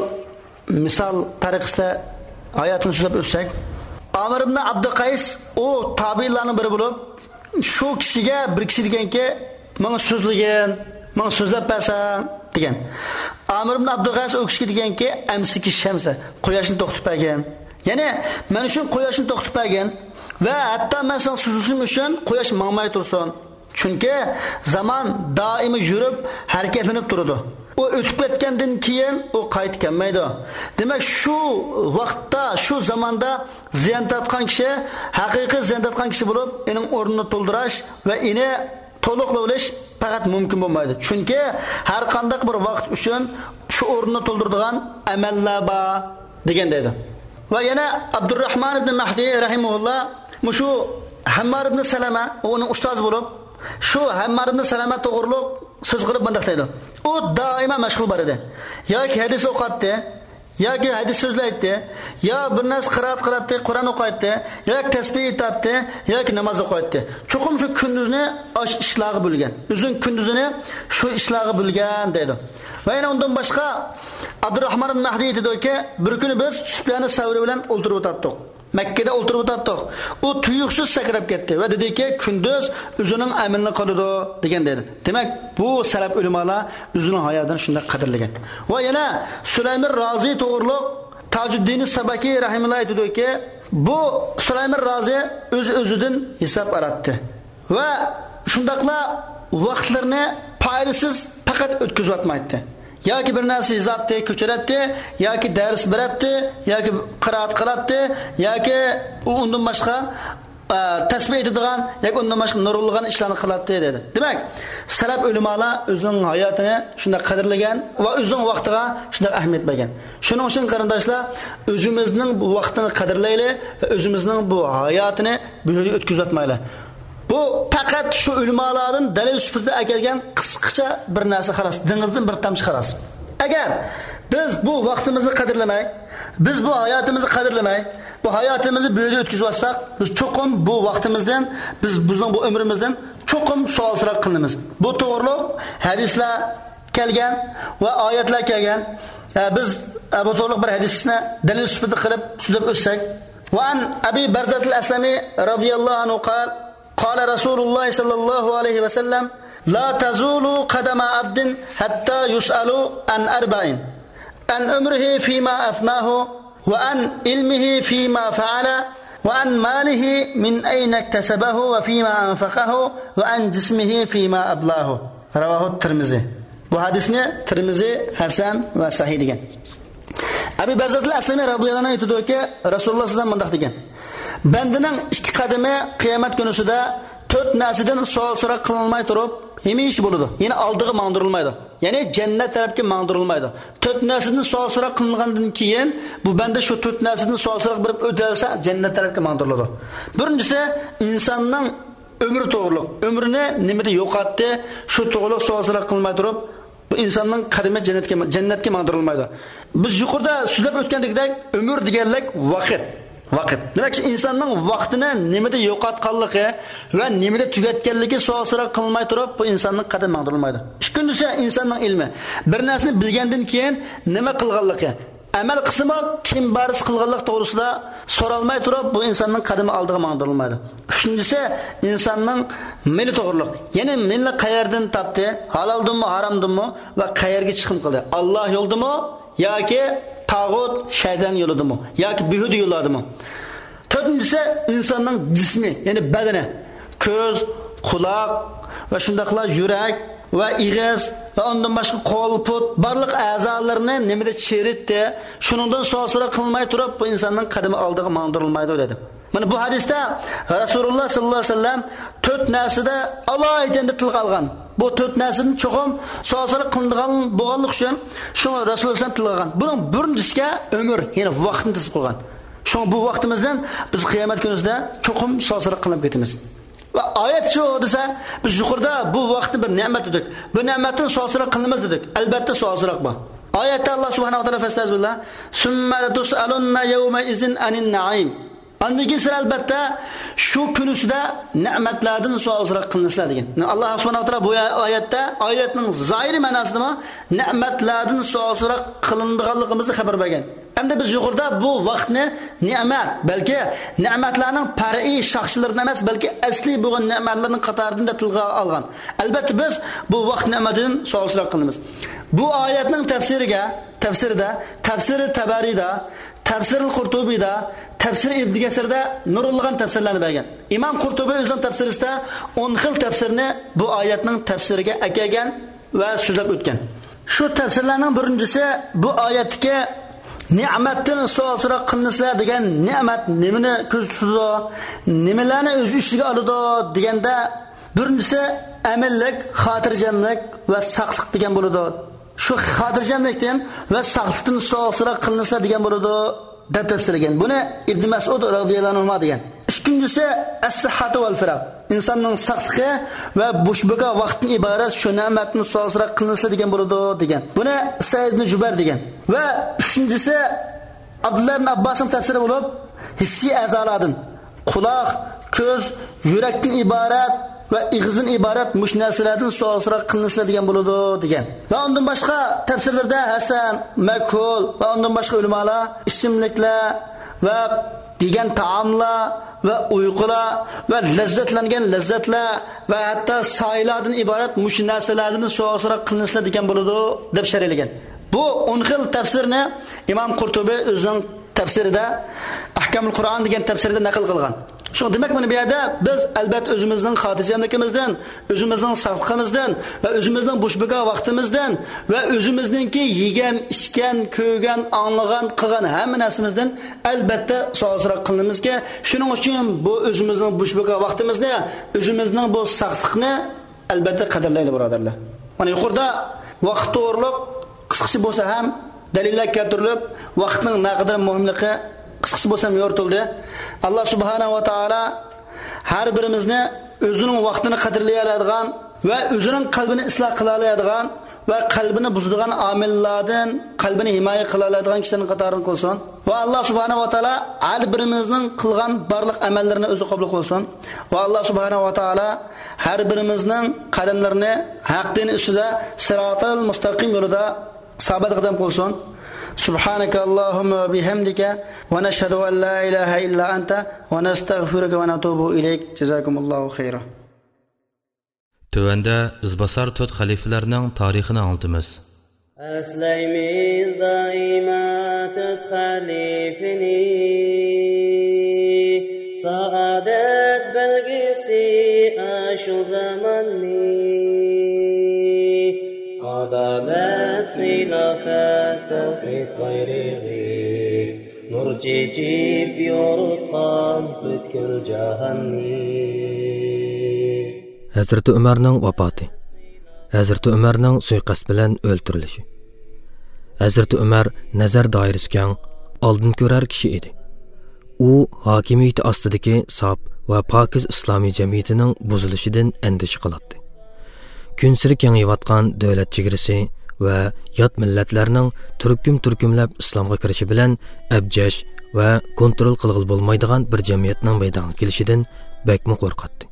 misol tariqasida hayotini so'zlab o'tsak, Amr ibn Abduqays o tabi'larning biri bo'lib, shu kishiga bir kishi deganki, "Menga so'zlagan, menga so'zlab bersan" degan. Amr ibn Abduqays o kishiga deganki, "Amsiki shamsa, quyoshni to'xtatib bergan." Ya'ni, men uchun quyoshni to'xtatib bergan va hatto men sen so'zlashim uchun quyosh mangmay tursin. Chunki zaman doimiy yurib, harakatlanib turadi. O o'tib ketgandan keyin o qaytib kelmaydi. Demak, shu vaqtda, shu zamonda ziyon tortgan kishi haqiqiy ziyon tortgan kishi bo'lib, uning o'rnini to'ldirish va uni to'liqlash faqat mumkin bo'lmaydi. Chunki har qanday bir vaqt uchun shu o'rnini to'ldiradigan amallar bor degan deydi. Va yana Abdurrahmon ibn Mahdi rahimahulloh mushu Hammar ibn Salama uning ustozi bo'lib, shu Hammar ibn Salama to'g'riliq so'z qilib bunday deydi. O doimo mashg'ul bor edi. Yoki hadis o'qatdi, yoki hadis so'zlaydi, yo bir narsa qiroat qiladi, Qur'on o'qiydi, yoki tasbih aytadi, yoki namoz o'qiydi. Cho'qim shu kunduzni osh ishlari bo'lgan. Uzun kunduzini shu ishlari bo'lgan deydi. Va yana undan boshqa Abdurrahmon ibn Mahdi aytdiki, bir kuni biz Sufyan as-Savri bilan o'ltirib o'tirdik. Makkada o'tirib o'tirdik. U tuyuqsiz sakrab ketdi va dediki, kunduz o'zining amalini qiladi degan dedi. Demak, bu salaf ulamolar o'zining hayotini shunday qadrlagan. Va yana Sulaymon Rozi to'g'riliq Tajuddin Sabaki rahimulloh aytadiki, bu Sulaymon Rozi o'z o'zidan hisob aratdi va shundaqla vaqtlarni foydasiz faqat o'tkazayotmaydi. Yoki bir narsa yozatdi, ko'chiratdi, yoki dars beratdi, yoki qiroat qilatdi, yoki undan boshqa tasbih etadigan yoki undan boshqa nurulg'an ishlarni qilatdi dedi. Demak, salaf ulamolar o'zining hayotini shunday qadrlagan va o'zining vaqtiga shunday ahamiyat bergan. Shuning uchun qarindoshlar, o'zimizning bu vaqtini qadrlaylik va o'zimizning bu hayotini bu yo'lga o'tkazmaylik. Bu faqat shu ulamolardan dalil sifatida kelgan qisqacha bir narsa xolos, dengizdan bir tomchi xolos. Agar biz bu vaqtimizni qadrlamay, biz bu hayotimizni qadrlamay, bu hayotimizni bu yo'lga o'tkazib olsak, biz cho'qim bu vaqtimizdan, biz bizning bu umrimizdan cho'qim savol-so'roq qilamiz. Bu to'g'riliq hadislar kelgan va oyatlar kelgan. Biz bu to'g'riliq bir hadisni dalil sifatida qilib so'zlab o'tsak, va an Abi Barzat al-Aslami radhiyallohu anhu qala قال رسول الله صلى الله عليه وسلم لا تزول قدم عبد حتى يسأل عن أربع عن عمره فيما أفناه وعن علمه فيما فعل وعن ماله من أين اكتسبه وفيما أنفقه وعن جسمه فيما أبلاه رواه الترمذي. Bu hadisni Tirmizi Hasan va sahih degan. Abi Barzat al-Aslami radhiyallohu anhu aytdiki, Rasululloh sallallohu alayhi vasallam degan: Bandining ikki qadami qiyomat kunisida to'rt narsadan savol-so'roq qilinmay turib, hemish bo'ladi. Ya'ni oldiga mangdirilmaydi. Ya'ni jannat tarafga mangdirilmaydi. To'rt narsadan savol-so'roq qilingandan keyin bu banda shu to'rt narsadan savol-so'roq berib o'talsa, jannat tarafga mangdiriladi. Birinchisi, insonning umri to'g'riliq. Umrini nimada yo'qotdi, shu to'g'riliq savol-so'roq qilmay turib, bu insonning qadami jannatga jannatga mangdirilmaydi. Biz yuqorida so'zlab o'tgandekdek, umr deganlik vaqt. Vaqt. Demak, insonning vaqtini nimada yo'qotganligi va nimada tugatganligi savol-so'roq qilmay turib, bu insonning qadam mangdirilmaydi. Ikkinchisi, insonning ilmi. Bir narsani bilgandan keyin nima qilganligi, amal qismi kim baris qilganlik to'g'risida so'ralmay turib, bu insonning qadami oldiga mangdirilmaydi. Uchinchisi, insonning mili to'g'riliq. Ya'ni milni qayerdan topdi, haloldimi, haromdimi va qayerga chiqim qildi? Alloh yo'ldimi yoki tağut şeytan yoludimi yoki bühüdü yoladimi? To'rtinchisi, insonning jismi, ya'ni badani, ko'z, quloq va shundaqlar yurak va ig'iz va undan boshqa qo'l, put, barliq a'zolarni nimada cheritdi, shuningdan savol-so'roq qilmay turib, bu insonning qadami oldiga mangdirilmaydi dedi. Mana bu hadisda Rasululloh sallallohu alayhi vasallam to'rt narsada alohida tilga olgan. Bu to'rt narsani cho'qim savol-so'roq qilingan bo'lganlik uchun shu Rasululloh sallallohu tilga olgan. Buning birinchisiga umr, ya'ni vaqtni tizib qo'ygan. Shu bu vaqtimizdan biz qiyomat kunida cho'qim savol-so'roq qilib ketamiz. Va oyat shu desa, biz yuqorida bu vaqtni bir ne'mat dedik. Bu ne'matni savol-so'roq qilamiz dedik. Albatta savol-so'roq bor. Oyatda Alloh subhanahu va taolo fastazbillah, "Summa tus'alunna yawma izin anin na'im." Andiki siz albatta shu kun ustida ne'matlardan savol-so'roq qilinasizlar degan. Alloh subhanahu va taolo bu oyatda oyatning zohiriy ma'nosida ne'matlardan savol-so'roq qilinganligimizni xabar bergan. Hamda biz yuqorida bu vaqtni ne'mat, balki ne'matlarning far'iy shaxslardan emas, balki asli bo'lgan ne'matlarning qatoridan tilga olgan. Albatta biz bu vaqt ne'matidan savol-so'roq qilamiz. Bu oyatning tafsiriga, tafsirida, tafsiri Tabarida, Tafsirul Qurtubiyda, Tafsir Ibn Kasirda nurulg'an tafsirlarni bergan. Imom Qurtubiy o'zining tafsirida o'n xil tafsirni bu oyatning tafsiriga akagan va so'zlab o'tgan. Shu tafsirlarning birinchisi bu oyatga ne'matdan savol-so'roq qilinsa degan ne'mat nimani ko'z tutadi, nimalarni o'z ichiga oladi deganda birinchisi amallik, xotirjamlik va saqlik degan bo'ladi. Shu xotirjamlikdan va saqlikdan savol-so'roq qilinsa degan bo'ladi deb tafsirlagan. Buni Ibn Mas'ud radhiyallohu anhu degan. Ikkinchisi as-sihhatu val firaq. Insonning saqligi va bo'shbuqa vaqtning iborat shu ne'matni savol-so'roq qilinsa degan bo'ladi degan. Buni Said ibn Jubayr degan. Va uchinchisi Abdullah ibn Abbosning tafsiri bo'lib, hissiy a'zolardan quloq, ko'z, yurakdan iborat va ig'izdan iborat mush narsalardan savol-so'roq qilinsa degan bo'ladi degan. Va undan boshqa tafsirlarda Hasan, Makul va undan boshqa ulamolar ichimliklar va degan taomlar va uyqular va lazzatlangan lazzatlar va hatto soylardan iborat mush narsalardan savol-so'roq qilinsa degan bo'ladi deb sharhlagan. Bu on xil tafsirni Imom Qurtubi o'zining tafsirida Ahkamul Qur'on degan tafsirda naql qilgan. Şu demek bunu bir yerde biz elbette özümüzden haticemlikimizden, özümüzden sağlıkımızdan ve özümüzden boşbuka vaktimizden ve özümüzden ki yiyen, içken, köygen, anlayan, kıgan hem nesimizden elbette soğuzrak kılınımız ki şunun için bu özümüzden boşbuka vaktimizde özümüzden bu sağlıkını elbette kaderleyle buradarlar. Yani yukarıda vakit doğruluk kısakşı bolsa hem deliller keltirilip vaktin ne kadar mühimliği qısqası bo'lsa yo'ritildi. Alloh subhanahu va taolo har birimizni o'zining vaqtini qadrlay oladigan va o'zining qalbini isloh qila oladigan va qalbini buzadigan omillardan qalbini himoya qila oladigan kishining qatorini qilsin. Va Alloh subhanahu va taolo har birimizning qilgan barliq amallarini o'zi qabul qilsin. Va Alloh subhanahu va taolo har birimizning qadamlarini haq din ustida siratal mustaqim yo'lida sabit qadam qilsin. سبحانك اللهم وبحمدك ونشهد أن لا إله إلا أنت ونستغفرك ونتوب إليك جزاكم الله خيرا. Tövəndə izbasar tört xəlifələrinin tarixini anlatımız. Əsləyimiz daima tört xəlifəni, saadət belgisi aşu zamanni, adalet xilafət tevhid gayrığı, nur çeçip yorutqan bütkül cahanni. Hazreti Ömer'nin vafati, Hazreti Ömer'nin suiqasd bilan o'ltirilişi. Hazreti Ömer nazar doirasiga oldin ko'rar kishi edi. U hokimiyati ostidagi sop va pokiz islomiy jamiyatining buzilishidan andish qiladi. Kun siri kengayotgan davlat chegarasi va yot millatlarning turkum-turkumlab islomga kirishi bilan abjash va kontrol qilg'il bo'lmaydigan bir jamiyatning meydonga kelishidan bakmi qo'rqatdi.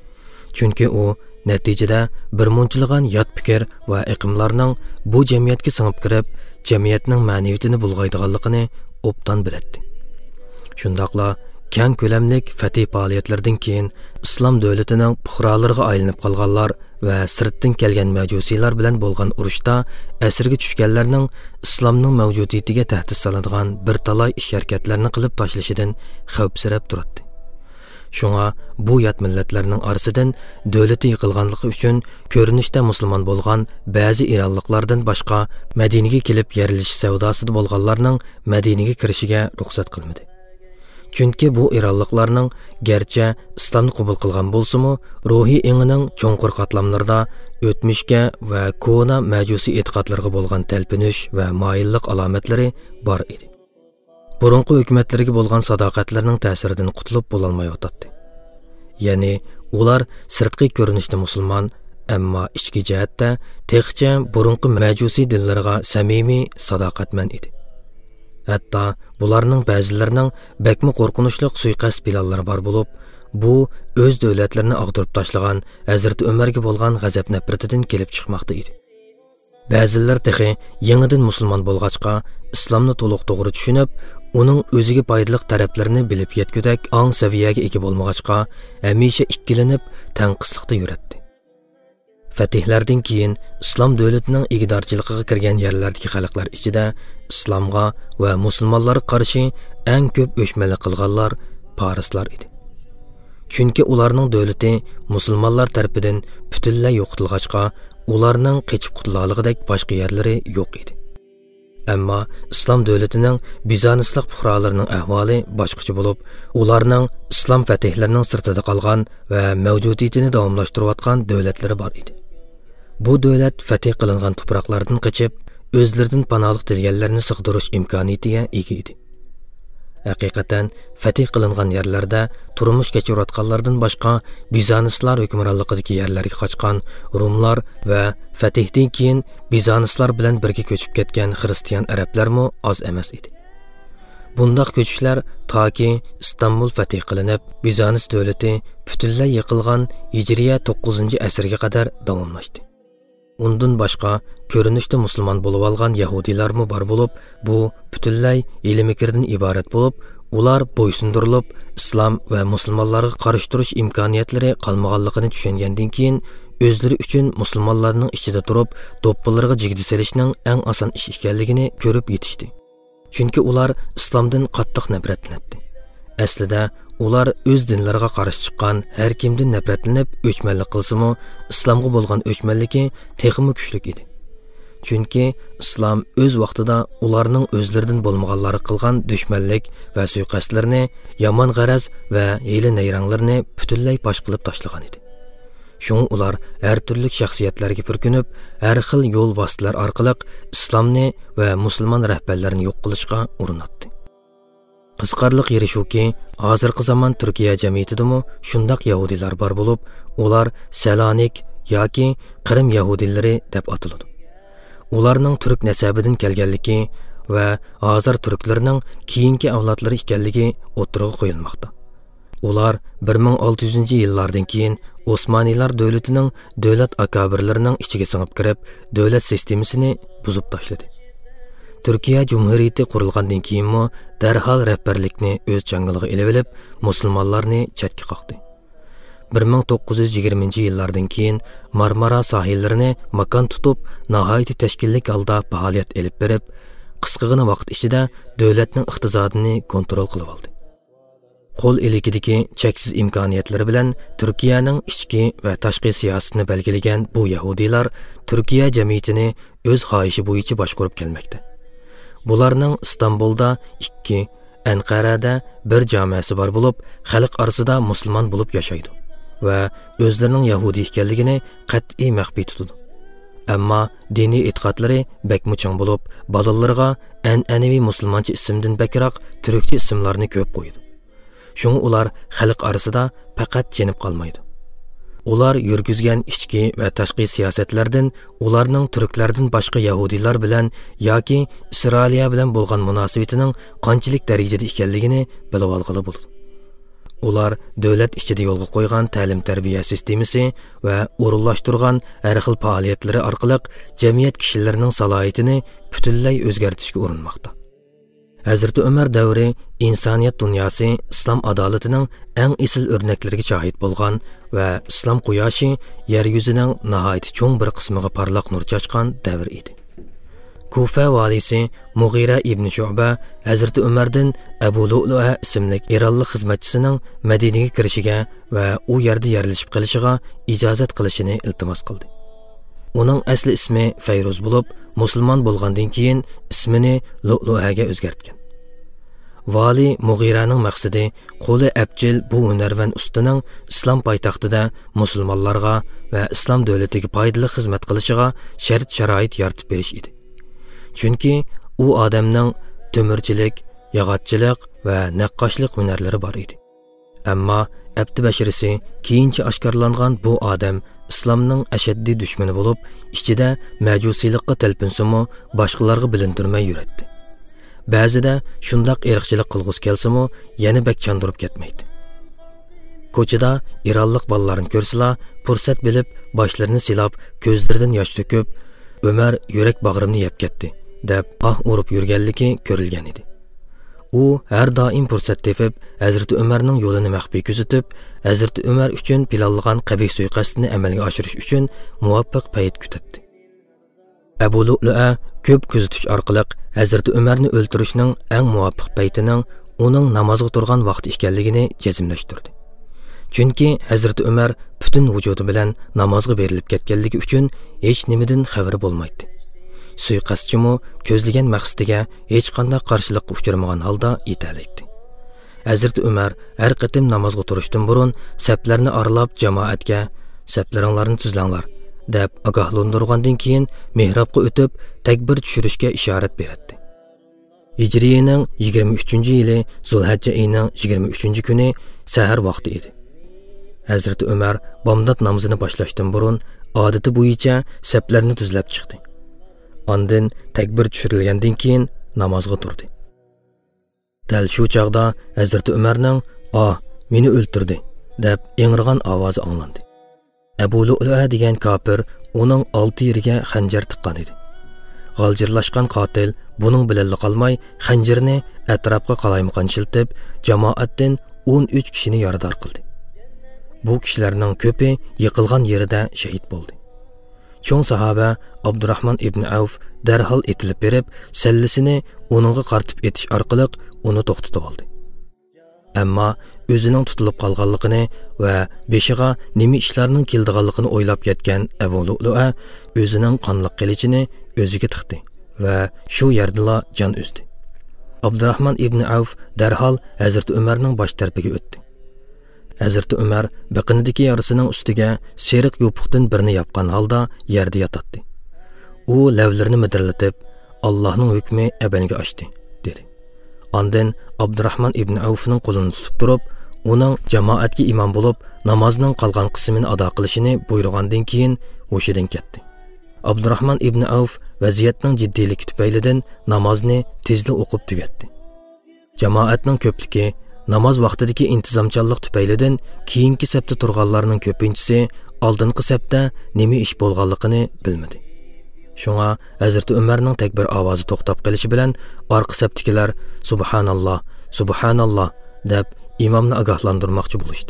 Chunki u natijada bir munchilg'an yot fikr va iqimlarning bu jamiyatga singib kirib, jamiyatning ma'naviyatini bulg'aydiganligini obdan biladi. Shundaqla keng ko'lamlik fatih faoliyatlardan keyin islom davlatining puhralariga aylanib qolganlar va sirtdan kelgan majusiylar bilan bo'lgan urushda asirga tushganlarning islomning mavjudiyatiga tahdid soladigan bir talay ish harakatlarni qilib tashlashidan xavfsirab turadi. Şuna bu yat milletlerinin arasından devleti yıkılganlığı üçün görünüşte Müslüman bolgan bazı İranlıklardan başka Medine'ye kelip yeriliş savdasıda bolganlarının Medine'ye kirişige ruhsat kılmadı. Çünkü bu İranlıklarının gerçe İslam'ı kabul kılgan bolsumu ruhi eğinin çoğunqur katlamlarda ötmüşke ve kona mecusi etikatlarına bolgan telpiniş ve maillik alametleri var idi. Burunqu hükümetlerге bolgan sadaqatlarning ta'siridan qutulib bo'lolmayotdi. Ya'ni ular sirtqi ko'rinishda musulmon, ammo ichki jihatda texcha burunqi majusi dinlariga samimiy sadaqatman edi. Hatto bularning ba'zilarining bakmi qo'rqinchli suiqasd planlari bor bo'lib, bu o'z davlatlarini ag'dirib tashlagan Hazrat Umarga bo'lgan g'azab nafratidan kelib chiqmoqda edi. Ba'zilar texi yangidan musulmon bo'lg'achqa islomni to'liq to'g'ri tushunib, uning o'ziga foydali taraflarini bilib yetgudak ong saviyaga ega bo'lmag'achqa hamisha ikkilanib tanqislikda yuratdi. Fatihlardan keyin islom davlatining igidorchiligiga kirgan yerlardagi xalqlar ichida islomga va musulmonlarga qarshi eng ko'p o'chmalik qilganlar parislar edi. Chunki ularning davlati musulmonlar tarafidan butunlay yo'qotilg'achqa ularning qechib qutulaligidek boshqa yerlari yo'q edi. Ammo islom davlatining bizanislik fuqarolarining ahvoli boshqacha bo'lib, ularning islom fatihlarining sirtida qolgan va mavjudiyatini davomlashtirayotgan davlatlari bor edi. Bu davlat fatih qilingan tuproqlardan qochib, o'zlaridan panohlik tilganlarni sig'dirish imkoniyatiga ega edi. Haqiqatan fatih qilingan yerlarda turmush kechirayotganlardan boshqa bizanislar hukmronligidagi yerlarga qochgan rumlar va fatihdan keyin bizanislar bilan birga ko'chib ketgan xristian arablarmi oz emas edi. Bundaq ko'chishlar toki Istanbul fatih qilinib, Bizanis davlati butunlay yiqilgan Hijriya to'qqizinchi asrga qadar davomlashdi. Undan boshqa ko'rinishda musulmon bo'lib olgan yahudiylarmi bor bo'lib, bu butunlay ilm-fikirdan iborat bo'lib, ular bo'ysundirilib, islom va musulmonlarga qarshi turish imkoniyatlari qolmaganligini tushungandan keyin o'zlari uchun musulmonlarning ichida turib do'ppilarga jigdi selishning eng oson ish ekanligini ko'rib yetishdi. Chunki ular islomdan qattiq nafratlanadi. Aslida ular o'z dinlariga qarshi chiqqan har kimdan nafratlanib o'chmanlik qilsa-mu, islomga bo'lgan o'chmanligi texmi kuchli edi. Chunki islom o'z vaqtida ularning o'zlaridan bo'lmaganlari qilgan dushmanlik va suiqasdlarni, yomon g'araz va hiyla-nayranglarni butunlay fosh qilib tashlagan edi. Shunga ular har turli shaxsiyatlarga purkinib, har xil yo'l vositalar orqali islomni va musulmon rahbarlarini yo'q qilishga urinadi. Qisqarliq yeri shuki, hozirgi zamon Turkiya jamiyatidami shundoq yahudiylar bor bo'lib, ular Salonik yoki Qrim yahudilari deb ataladi. Ularning turk nasabidan kelganligi va hozir turklarning keyingi avlodlari ekanligi o'tirg'i qo'yilmoqda. Ular bir ming olti yuzinchi yillardan keyin Osmaniylar davlatining davlat akabirlarining ichiga singib kirib, davlat sistemasini buzib tashladi. Turkiya Cumhuriyeti qurilgandan keyinmi darhol rahbarlikni o'z changaliga ilib olib, musulmonlarni chetga qoqdi. bir ming to'qqiz yuz yigirmanchi yillardan keyin Marmara sohillarini makon tutib, nihoyat tashkillik holda faoliyat olib berib, qisqagina vaqt ichida davlatning iqtisodini kontrol qilib oldi. Qo'l elikidagi cheksiz imkoniyatlari bilan Turkiyaning ichki va tashqi siyosatini belgilagan bu yahudiylar Turkiya jamiyatini o'z xohishi bo'yicha boshqarib kelmoqda. Bularning Istanbulda ikki, Anqarada bir jamoasi bor bo'lib, xalq orasida musulmon bo'lib yashaydi va o'zlarining yahudi ekanligini qat'iy maxfiy tutadi. Ammo diniy e'tiqodlari bakmi chang bo'lib, bolalarga an'anaviy musulmoncha ismdan bakroq turkcha ismlarni ko'p qo'ydi. Shunga ular xalq orasida faqat jenib qolmaydi. Ular yurgizgan ichki va tashqi siyosatlardan ularning turklardan boshqa yahudiylar bilan yoki Isroiliya bilan bo'lgan munosabatining qanchalik darajada ekanligini bilib olg'ili bo'ladi. Ular davlat ichida yo'lga qo'ygan ta'lim-tarbiya sistemasi va o'rinlashtirgan har xil faoliyatlari orqali jamiyat kishilarining salohiyatini butunlay o'zgartirishga urinmoqda. Hazreti Umar davri insoniyat dunyosi islom adolatining eng esil o'rnaklariga shohid bo'lgan va islom quyoshi yer yuzining nihoyat cho'ng bir qismiga porloq nur sochgan davr edi. Kufa valisi Mughira ibn Shu'ba Hazreti Umardan Abu Lu'lu'a ismli Eronlik xizmatchisining Madinaga kirishiga va u yerda yerlashib qolishiga ijozat qilishini iltimos qildi. Uning asli ismi Fayruz bo'lib, musulmon bo'lgandan keyin ismini Lu'lu'aga o'zgartgan. Vali Mughiraning maqsadi qo'li abjil bu hunarvan ustaning islom poytaxtida musulmonlarga va islom davlatiga foydali xizmat qilishiga shart-sharoit yaratib berish edi. Chunki u odamning temirchilik, yog'ochchilik va naqqoshlik hunarlari bor edi. Ammo abdi bashirisi keyincha oshkorlangan bu odam islomning ashaddiy dushmani bo'lib, ichida majusiylikqa talpinsimi, boshqalarga bilintirmay yuratdi. Ba'zida shundoq irqchilik qilg'us kelsimi, yana bak chandurib ketmaydi. Ko'chada ironlik bolalarni ko'rsala, fursat bilib, boshlarini silab, ko'zlaridan yosh to'kib, "Umar yurak bag'rimni yeb ketdi" deb ah urib yurganligi ko'rilgan edi. U har doim fursat tepib, Hazreti Umarning yo'lini maxfiy kuzatib, Hazreti Umar uchun planlangan qabih suiqasdini amalga oshirish uchun muvaffaq payt kutadi. Abu Lu'lu'a ko'p kuzatish orqali Hazreti Umarni o'ltirishning eng muvaffaq paytining uning namozga turgan vaqti ekanligini jazmlashtirdi. Chunki Hazreti Umar butun vujudi bilan namozga berilib ketganligi uchun hech nimadan xabari bo'lmaydi. Suiqasdchimi ko'zlagan maqsadiga hech qanday qarshilikqa uchramagan holda yetalaydi. Hazreti Umar har qatim namozga turishdan burun saflarni aralab jamoatga "Saflaringlarni tuzlanglar" deb ogohlantirgandan keyin mihrobga o'tib takbir tushirishga ishorat beradi. Hijriyaning yigirma uchinchi yili Zulhajja oyining yigirma uchinchi kuni sahar vaqti edi. Hazreti Umar bomdod namozini boshlashdan burun odati bo'yicha saflarni tuzlab chiqdi. Ondan takbir tushirilgandan keyin namozga turdi. Dal shu chaqda Hazreti Umarning "A, meni o'ltirdi" deb engirgan ovozi anglandi. Abu Lu'lu'a degan kofir uning olti yeriga xanjar tiqqan edi. G'aljirlashgan qotil buning bilan qolmay xanjarni atrofga qalaymaqon shiltib, jamoatdan o'n uch kishini yarador qildi. bu kishilarning ko'pi yiqilgan yerida shahid bo'ldi. Cho'ng sahaba Abdurrahman ibn Avf darhol etilib berib, sallisini uningga qartib etish orqali uni to'xtatib oldi. Ammo o'zining tutilib qolganligini va beshiga nima ishlarning keldiganligini o'ylab ketgan Abu Lu'lu'a o'zining qonliq qilichini o'ziga tiqdi va shu yerdala jon uzdi. Abdurrahman ibn Avf darhol Hazrat Umarning bosh tarafiga o'tdi. Hazrat Umar biqinidagi yarasining ustiga seriq yopiqdan birini yapgan holda yerda yotadi. U lavlarini midirlatib, Allohning hukmi amalga oshdi, dedi. Ondan Abdurrahman ibn Avfning qo'lini tutib turib, uning jamoatga imom bo'lib, namozning qolgan qismini ado qilishini buyurgandan keyin hushidan ketdi. Abdurrahman ibn Avf vaziyatning jiddiyligi tufaylidan namozni tezda o'qib tugatdi. Jamoatning ko'pligi namoz vaqtidagi intizomchanlik tufaylidan keyingi safda turganlarning ko'pinchisi oldingi safda nima ish bo'lganligini bilmadi. Shunga Hazrat Umarning takbir ovozi to'xtab qolishi bilan orqa safdagilar subhanalloh, subhanalloh deb imomni ogohlantirmoqchi bo'lishdi.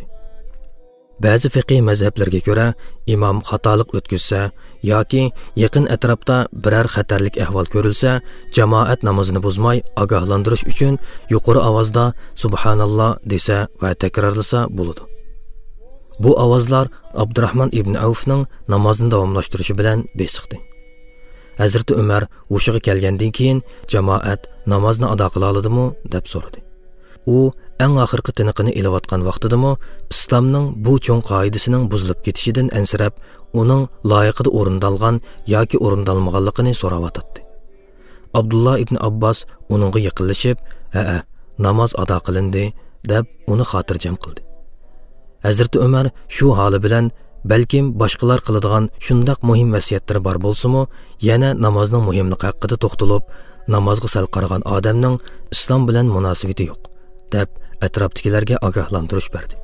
Ba'zi fiqh mazhablarga ko'ra imom xatolik o'tkazsa yoki yaqin atrofda biror xatarlik ahvol ko'rilsa, jamoat namozini buzmay ogohlantirish uchun yuqori ovozda subhanalloh desa va takrorlasa bo'ladi. Bu ovozlar Abdurrahman ibn Avfning namozini davomlashtirishi bilan besiqdi. Hazrat Umar hushiga kelgandan keyin jamoat namozni ado qila oladimi deb so'radi. U eng oxirgi tiniqini ilayotgan vaqtidami islomning bu cho'ng qoidasining buzilib ketishidan ansirab, uning loyiqida o'rindalgan yoki o'rindalmaganligini so'rayotdi. Abdullah ibn Abbos uningga yaqinlashib, "Ha, namoz ado qilindi" deb uni xotirjam qildi. Hazrat Umar shu holi bilan balkim boshqalar qiladigan shundaq muhim vasiyatlari bor bo'lsa-mu, yana namozning muhimligi haqida to'xtalib, namozga sal qaragan odamning islom bilan munosabati yo'q deb atrofdagilarga ogohlantirish berdi.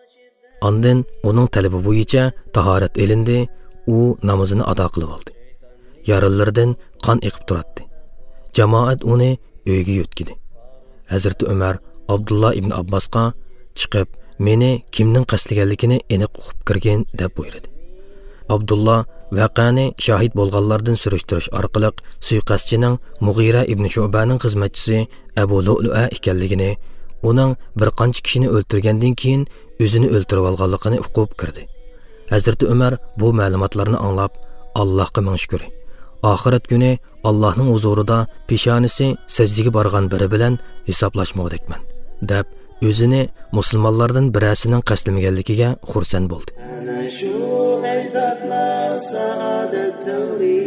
Ondan uning talabi bo'yicha tahorat elindi, u namozini ado qilib oldi. Yarallardan qon eqib turadi. Jamoat uni uyga yo'tkidi. Hazrat Umar Abdullah ibn Abbosga chiqib, meni kimning qasdlaganligini aniq o'qib kirgan deb buyurdi. Abdullah vaqani shahid bo'lganlardan surishtirish orqali suiqasdchining Mughira ibn Shu'baning xizmatchisi Abu Lu'lu'a ekanligini, uning bir qancha kishini o'ltirgandan keyin o'zini o'ltirib olganligini o'qib kirdi. Hazrat Umar bu ma'lumotlarni anglab, Allohga ming shukr. Oxirat kuni Allohning huzurida peshonasi sajdaga borgan biri bilan hisoblashmoqdakman deb o'zini musulmonlardan birasining qasdlamaganligiga xursand bo'ldi. Ana shu ajdodlar saodat davri,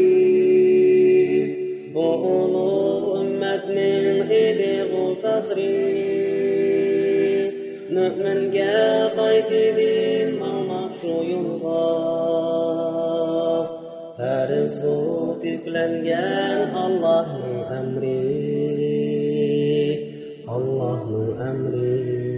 bu ulug' ummatning edigu faxri. Mu'minga qaytidin ma'noq shu yo'lga, farz bo'lib yuklangan Allohning amri, Allohning amri.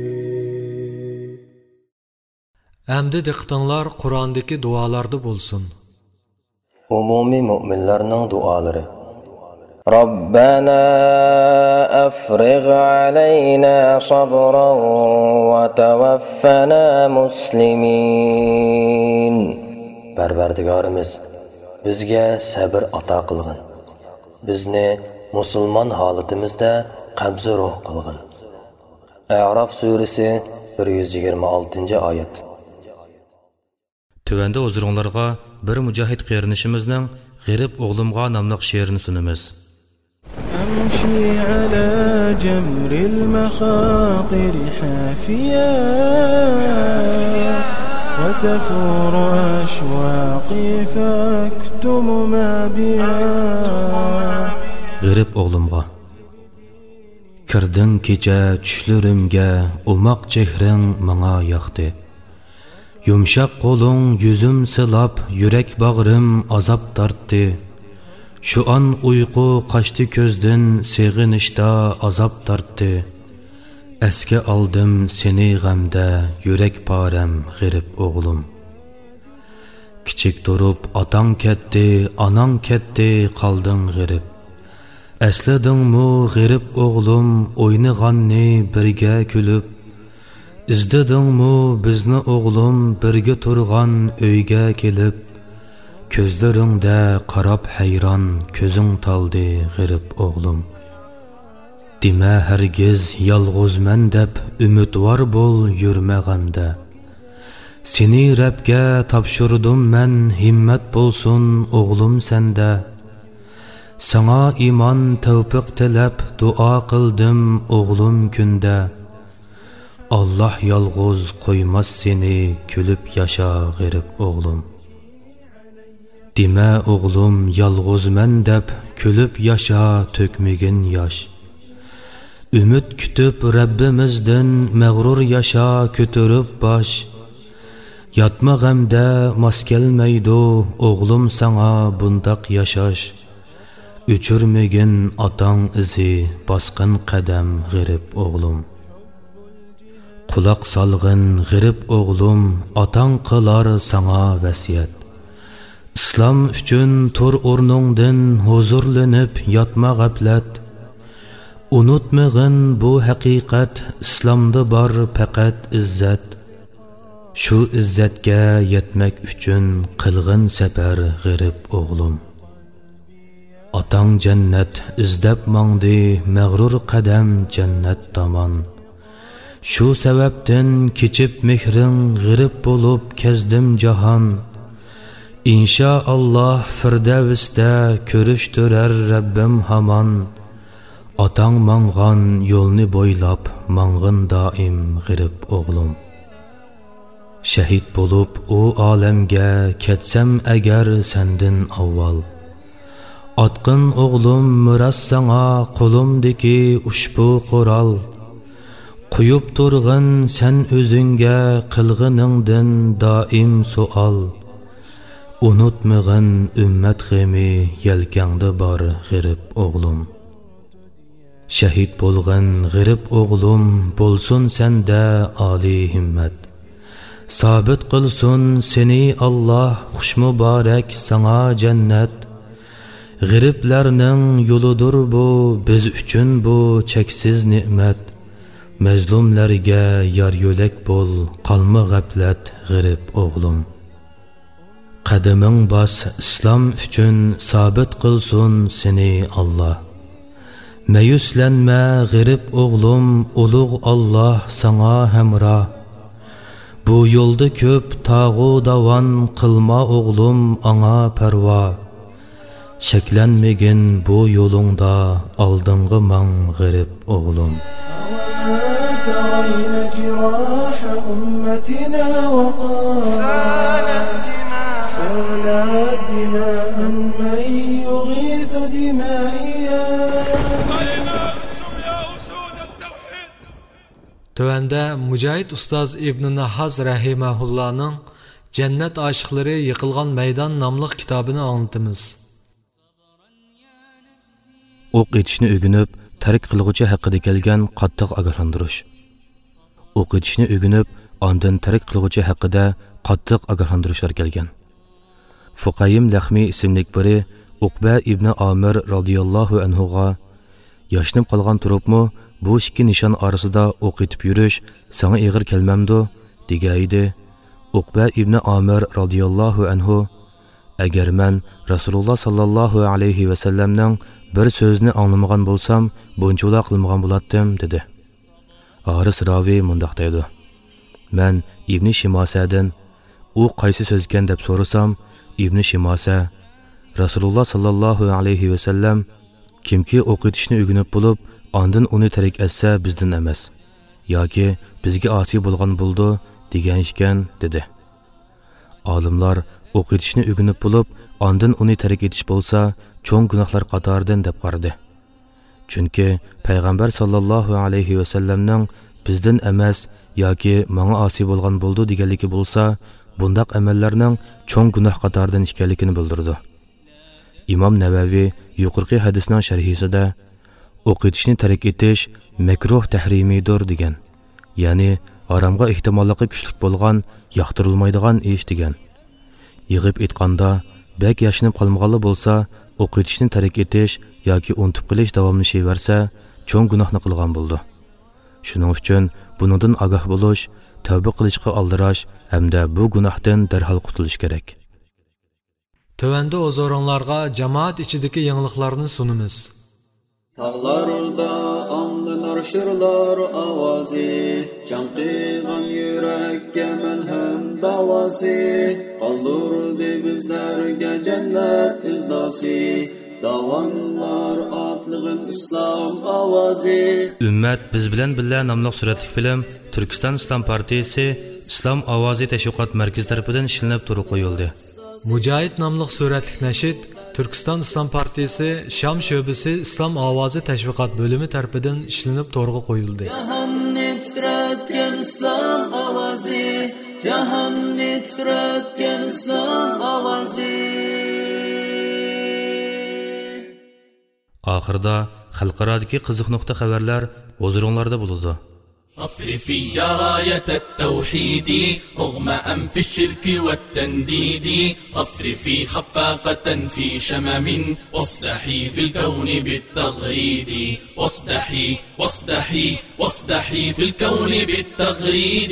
Әмді диқтаңлар Құрандагы дуаларды болсын. Umumiy mu'minlarning duolari. Rabbana afrigh alayna sabran wa tawaffana muslimin. Parvardigorimiz, bizga sabr ato qilgin. Bizni musulmon holatimizda qabzi ruh qilgin. A'rof surasi bir yuz yigirma oltinchi oyat. Tövəndə huzurunlarga bir mücahid qeyrinişimizning G'irib o'g'limga nomli she'rini sunamiz. أمشي على جمر المخاطر حافيا وتثور أشواقي فأكتم ما بها. G'irib o'g'limga kirding kecha tushlarimga, umoq chehring menga yoqdi. Yumshaq qo'ling yuzim silab, yurak bag'rim azob tortdi. Shu an uyqu qochdi ko'zdan, seg'inishda azob tortdi. Esga oldim seni g'amda, yurak param g'irib o'g'lim. Kichik turib otang ketdi, onang ketdi, qolding g'irib. Esladingmi g'irib o'g'lim, o'ynaganni birga kulib. izdidingmi bizni o'g'lim birga turgan uyga kelib, ko'zlaringda qarab hayron ko'zing taldi g'irib o'g'lim. Dima hargiz yolg'izman deb umidvor bo'l yurma g'amda. Seni Rabbga topshirdim men, himmat bo'lsin o'g'lim senda. Sana iman tavfiq tilab duo qildim o'g'lim kunda. Allah yolg'iz qo'ymas seni, kulib yasha g'irib o'g'lim. Dima o'g'lim yolg'izman deb kulib yasha to'kmigin yosh. Ümid kütüp Rabbimizden mağrur yaşa kötürüp baş. Yatma g'amda mas kelmaydi o'g'lim sana bundaq yashash. Uchurmagin otang izi bosqin qadam g'irib o'g'lim. Quloq solg'in g'irib o'g'lim, otang qilar sana vasiyat. İslam uchun tur o'rningdan huzurlanib yotma g'aflat. Unutmag'in bu haqiqat, islomda bor faqat izzat. Shu izzatga yetmek uchun qilg'in safar g'irib o'g'lim. Otang jannat izdab mangdi, mag'rur qadam jannat tomon. Shu sababdan kechib mehring g'irib bo'lib kezdim jahon. İnşaallah firdavsda ko'rishtirar Rabbim hamon. Otang mangan yo'lni bo'ylab mang'in doim g'irib o'g'lim. Shahid bo'lib u olamga ketsam agar sendin avval. Otqin o'g'lim miras sana qo'limdagi ushbu qurol. Quyib turg'in sen o'zingga qilg'iningdan doim suol. Unutmag'in ummat g'emi yelkangda bor g'irib o'g'lim. Shahid bo'lg'in g'irib o'g'lim, bo'lsin senda oliy himmat. Sabit qilsin seni Allah, xush muborak sana jannat. G'iriblarning yo'lidir bu, biz uchun bu cheksiz ne'mat. Mazlumlarga yar yo'lak bo'l, qolma g'aflat g'irib o'g'lim. Qadaming bos islom uchun, sabit qilsin seni Allah. Mayuslanma g'irib o'g'lim, ulug' Allah sana hamra. Bu yo'lda ko'p tog'u davan, qilma o'g'lim anga parvo. Shaklanmagin bu yo'lingda, oldingi mang g'irib o'g'lim. ترين جراح أمتنا وقال سالت دماء سالت دماء من يغيث دمائيا. Tövəndə Mücahid Ustaz İbn Nahaz Rahimahullah'ның Cennet Aşıqları Yıkılgan Meydan namlıq kitabını anlatımız. O'q etishni o'ginib, tark qilg'uchi haqida kelgan qattiq ogohlantirish. O'q etishni o'ginib, ondan tark qilg'uchi haqida qattiq ogohlantirishlar kelgan. Fuqaym Lahmi ismli biri Uqba ibn Amir radhiyallohu anhuga yashnib qolgan turibmi, bu ikki nishon orasida o'q etib yurish sana ig'ir kelmamdi degaydi. Uqba ibn Amir radhiyallohu anhu, agar men Rasululloh sallallohu alayhi va sallamning bir so'zni anglamagan bo'lsam, bunchalar qilmagan bo'lardim dedi. Aris ravi mundaq deydi. Men Ibn Shimasadan u qaysi so'zgan deb so'rasam, Ibn Shimasa Rasululloh sallallohu alayhi va sallam kimki o'qitishni o'rganib bo'lib, ondan uni tark etsa bizdan emas, yoki bizga osiy bo'lgan bo'ldi degan ekan dedi. Olimlar o'qitishni o'rganib bo'lib, ondan uni tark etish bo'lsa, cho'ng gunohlar qatoridan deb qaradi. Chunki payg'ambar sallallohu alayhi va sallamning bizdan emas yoki menga osiy bo'lgan bo'ldi deganligi bo'lsa, bundaq amallarning cho'ng gunoh qatoridan ekanligini bildirdi. Imom Navaviy yuqorqi hadisning sharhisida o'qitishni tark etish makruh tahrimidir degan. Ya'ni haromga ehtimolligi kuchli bo'lgan, yoqtirilmaydigan ish degan. Yig'ib aytganda, bak yashnib qolmaganli bo'lsa, o'qitishni tark etish yoki unutib qilish davomlashaversa, cho'ng gunohni qilgan bo'ldi. Shuning uchun buningdan ogoh bo'lish, tavba qilishga aldirash hamda bu gunohdan darhol qutulish kerak. Tövəndə ozoronlarga cemaat içidəki yanılıqlarını sunumuz. Tağlarda anlınar şırlar avazi, can qıyğan yürekке melhem davası, qaldırdı bizlerge cennet izdası, davanlar atlığın İslam avazi. Ümmet biz bilen billa namlıq suratlik film Türkistan İslam Partiyası İslam Avazi Təşviqat Mərkəzi tərəfindən işlənib turib qoyuldu. Mücahid namlıq suratlik nəşid Türkistan İslam Partiyası Şam şöbesi İslam Avazi Təşviqat bölümü tərəfindən işlənib torğa qoyuldu. Cahanni titretken İslam avazi, cahanni titretken İslam avazi. Axırda xalqaradagi qiziq nuqta xabarlar huzurunlarda bo'ladi. أطرفي يا راية التوحيد رغم أنف الشرك والتنديد أطرفي خفاقة في شمم واصدحي في الكون بالتغريد واصدحي واصدحي واصدحي في الكون بالتغريد.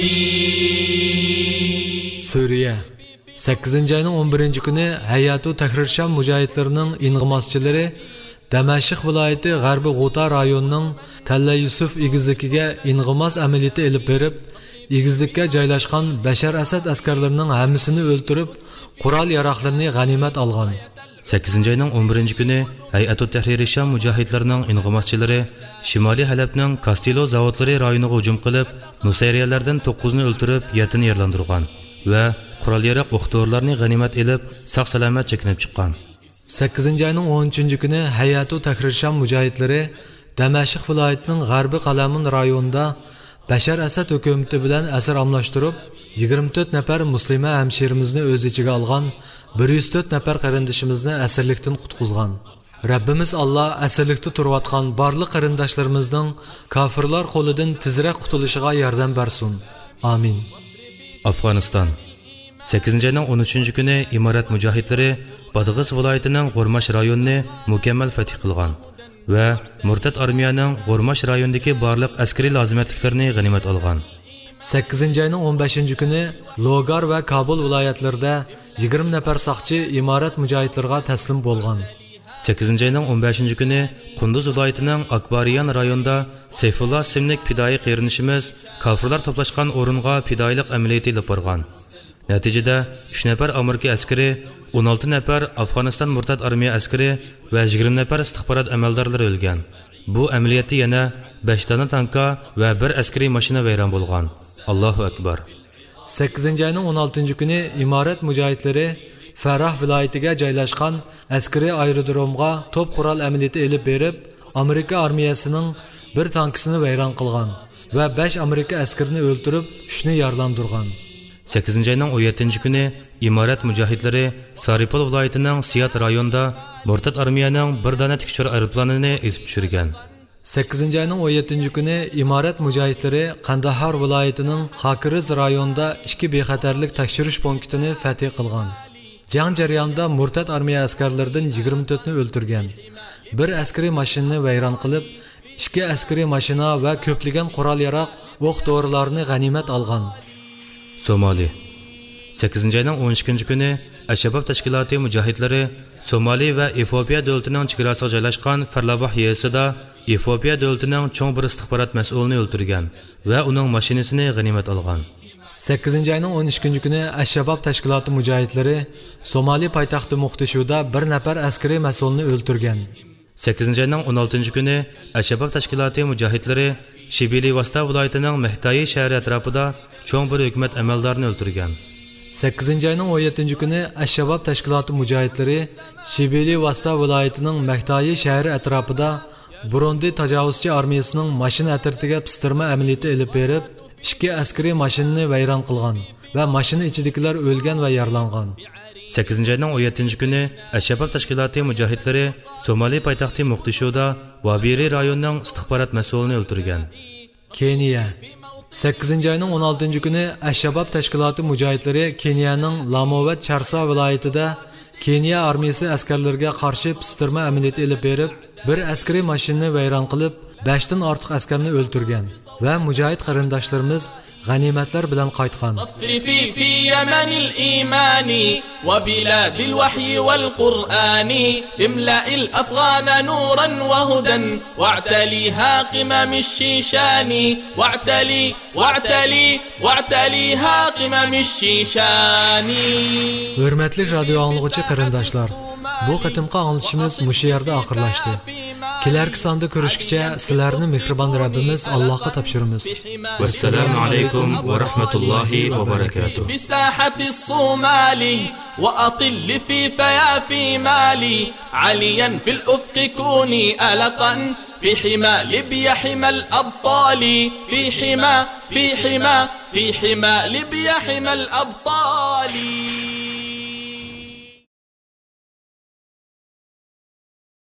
Suriye sakkizinchi ayning o'n birinchi kuni Hayatu Tahrir Sham mujohidlarining inqimaschilari Damashq viloyati G'arbi G'uta rayonining Talla Yusuf egizligiga inqimas amaliyoti elib berib, egizlikka joylashgan Bashar Asad askarlarining hammasini o'ltirib, qurol yaroqlarini g'animat olgan. sakkizinchi ayning o'n birinchi kuni Hayatu Tahrir Sham mujohidlarining inqimaschilari Shimoliy Halabning Kastilo zavodlari rayoniga hujum qilib, nusayriyalardan to'qqizini o'ltirib, yettini yerlandirgan va qurol yaroq o'q-dorilarni g'animat elib, sog'-salomat chekinib chiqqan. sakkizinchi ayning o'n uchinchi kuni Hayatu Tahrir Sham mujohidlari Damashq viloyatining G'arbi Qalamun rayonida Bashar Asad hukumati bilan asir amlashtirib, yigirma to'rt nafar muslima hamshirimizni o'z ichiga olgan, bir yuz to'rt nafar qarindishimizni asirlikdan qutqizgan. Rabbimiz Alloh asirlikda turayotgan barliq qarindoshlarimizning kofirlar qo'lidan tezroq qutulishiga yordam bersin. Amin. Afg'oniston sakkizinchi ayning o'n uchinchi kuni Imorat mujohidlari Badg'is viloyatining G'urmash rayonini mukammal fath qilgan va murtad armiyaning G'urmash rayonidagi barliq askariy lozimatliklarini g'animat olgan. sakkizinchi ayning o'n beshinchi kuni Logar va Kabul viloyatlarida yigirma nafar saqchi Imorat mujohidlariga taslim bo'lgan. sakkizinchi ayning o'n beshinchi kuni Qunduz viloyatining Akbariyan rayonida Sayfulloh ismli fidoyi qerinishimiz kofirlar to'plashgan o'ringa fidoyilik amaliyoti olib borgan. Natijada uch nafar Amerika askari, o'n olti nafar Afg'oniston murtad armiya askari va yigirma nafar istixborot amaldorlari o'lgan. Bu amaliyotda yana besh dona tanka va bir askariy mashina vayron bo'lgan. Allohu akbar. sakkizinchi ayning o'n oltinchi kuni Imorat mujohidlari Farah viloyatiga joylashgan askariy aerodromga to'p qurol amaliyoti elib berib, Amerika armiyasining bir tankisini vayron qilgan va besh Amerika askarini o'ldirib, uchni yaralandirgan. sakkizinchi ayning o'n yettinchi kuni Imorat mujohidlari Saripol viloyatining Siyat rayonida murtad armiyaning bir dona tikchur aeroplanini etib tushirgan. sakkizinchi ayning o'n yettinchi kuni Imorat mujohidlari Qandahar viloyatining Xakiriz rayonida ikki bexatarlik tekshirish punktini fath qilgan. Jang jarayonida murtad armiya askarlaridan yigirma to'rt ni o'ldirgan. Bir askariy mashinani vayron qilib, ikki askariy mashina va ko'plagan qurol-yaroq, o'q-dorilarni g'animat olgan. Somali sakkizinchi ayning o'n ikkinchi kuni Ashabab tashkiloti mujohidlari Somali va Efiopiya davlatining chegarasiga joylashgan Farlabah yesida Efiopiya davlatining cho'ng bir istixborot mas'ulini o'ldirgan va uning mashinasini g'animat olgan. sakkizinchi ayning o'n ikkinchi kuni Ashabab tashkiloti mujohidlari Somali poytaxti Moqdishoda bir nafar askariy mas'ulni o'ldirgan. sakkizinchi ayning o'n oltinchi kuni Ashabab tashkiloti mujohidlari Shibili Vasta viloyatining Mehtayi shahri atrofida cho'ng bir hukumat amaldorini o'ldirgan. sakkizinchi ayning o'n yettinchi kuni Ash-Shabab tashkiloti mujohidlari Shibili Vasta viloyatining Mehtayi shahri atrofida Burundi tajovuzchi armiyasining mashina atratiga pistirma amaliyoti elib berib, ikki askariy mashinani vayron qilgan va mashina ichidagilar o'lgan va yaralangan. sakkizinchi ayning o'n yettinchi kuni Ash-Shabab tashkiloti mujohidlari Somali poytaxti Moqdishoda Wabiri rayonining istixborot mas'ulini o'ldirgan. Keniya sakkizinchi ayning o'n oltinchi kuni Ash-Shabab tashkiloti mujohidlari Keniyaning Lamovat Charsa viloyatida Keniya armiyasi askarlariga qarshi pistirma amaliyoti elib berib, bir askariy mashinani vayron qilib, besh dan ortiq askarni o'ldirgan. va mujohid qarindoshlarimiz g'animatlar bilan qaytgan. في في يمن الإيمان وبلاد الوحي والقرآن املأ الأفغان نورا وهدى واعتليها قمم الشيشان واعتلي واعتلي واعتليها قمم الشيشان. Hürmetli radyo anlıqçı qarindoshlar, bu qitimqa anglitishimiz mushu yerda oxirlashdi. Kelarki sonda ko'rishguncha sizlarni mehribon Rabbimiz Allohga topshiramiz. Vassalamu alaykum va rahmatullohi va barakatuh. في ساحة الصومال وأطل في فيافي مالي عليا في الأفق كوني ألقا في حمى ليبيا حمى الأبطال في حمى في حمى في حمى ليبيا حمى الأبطال.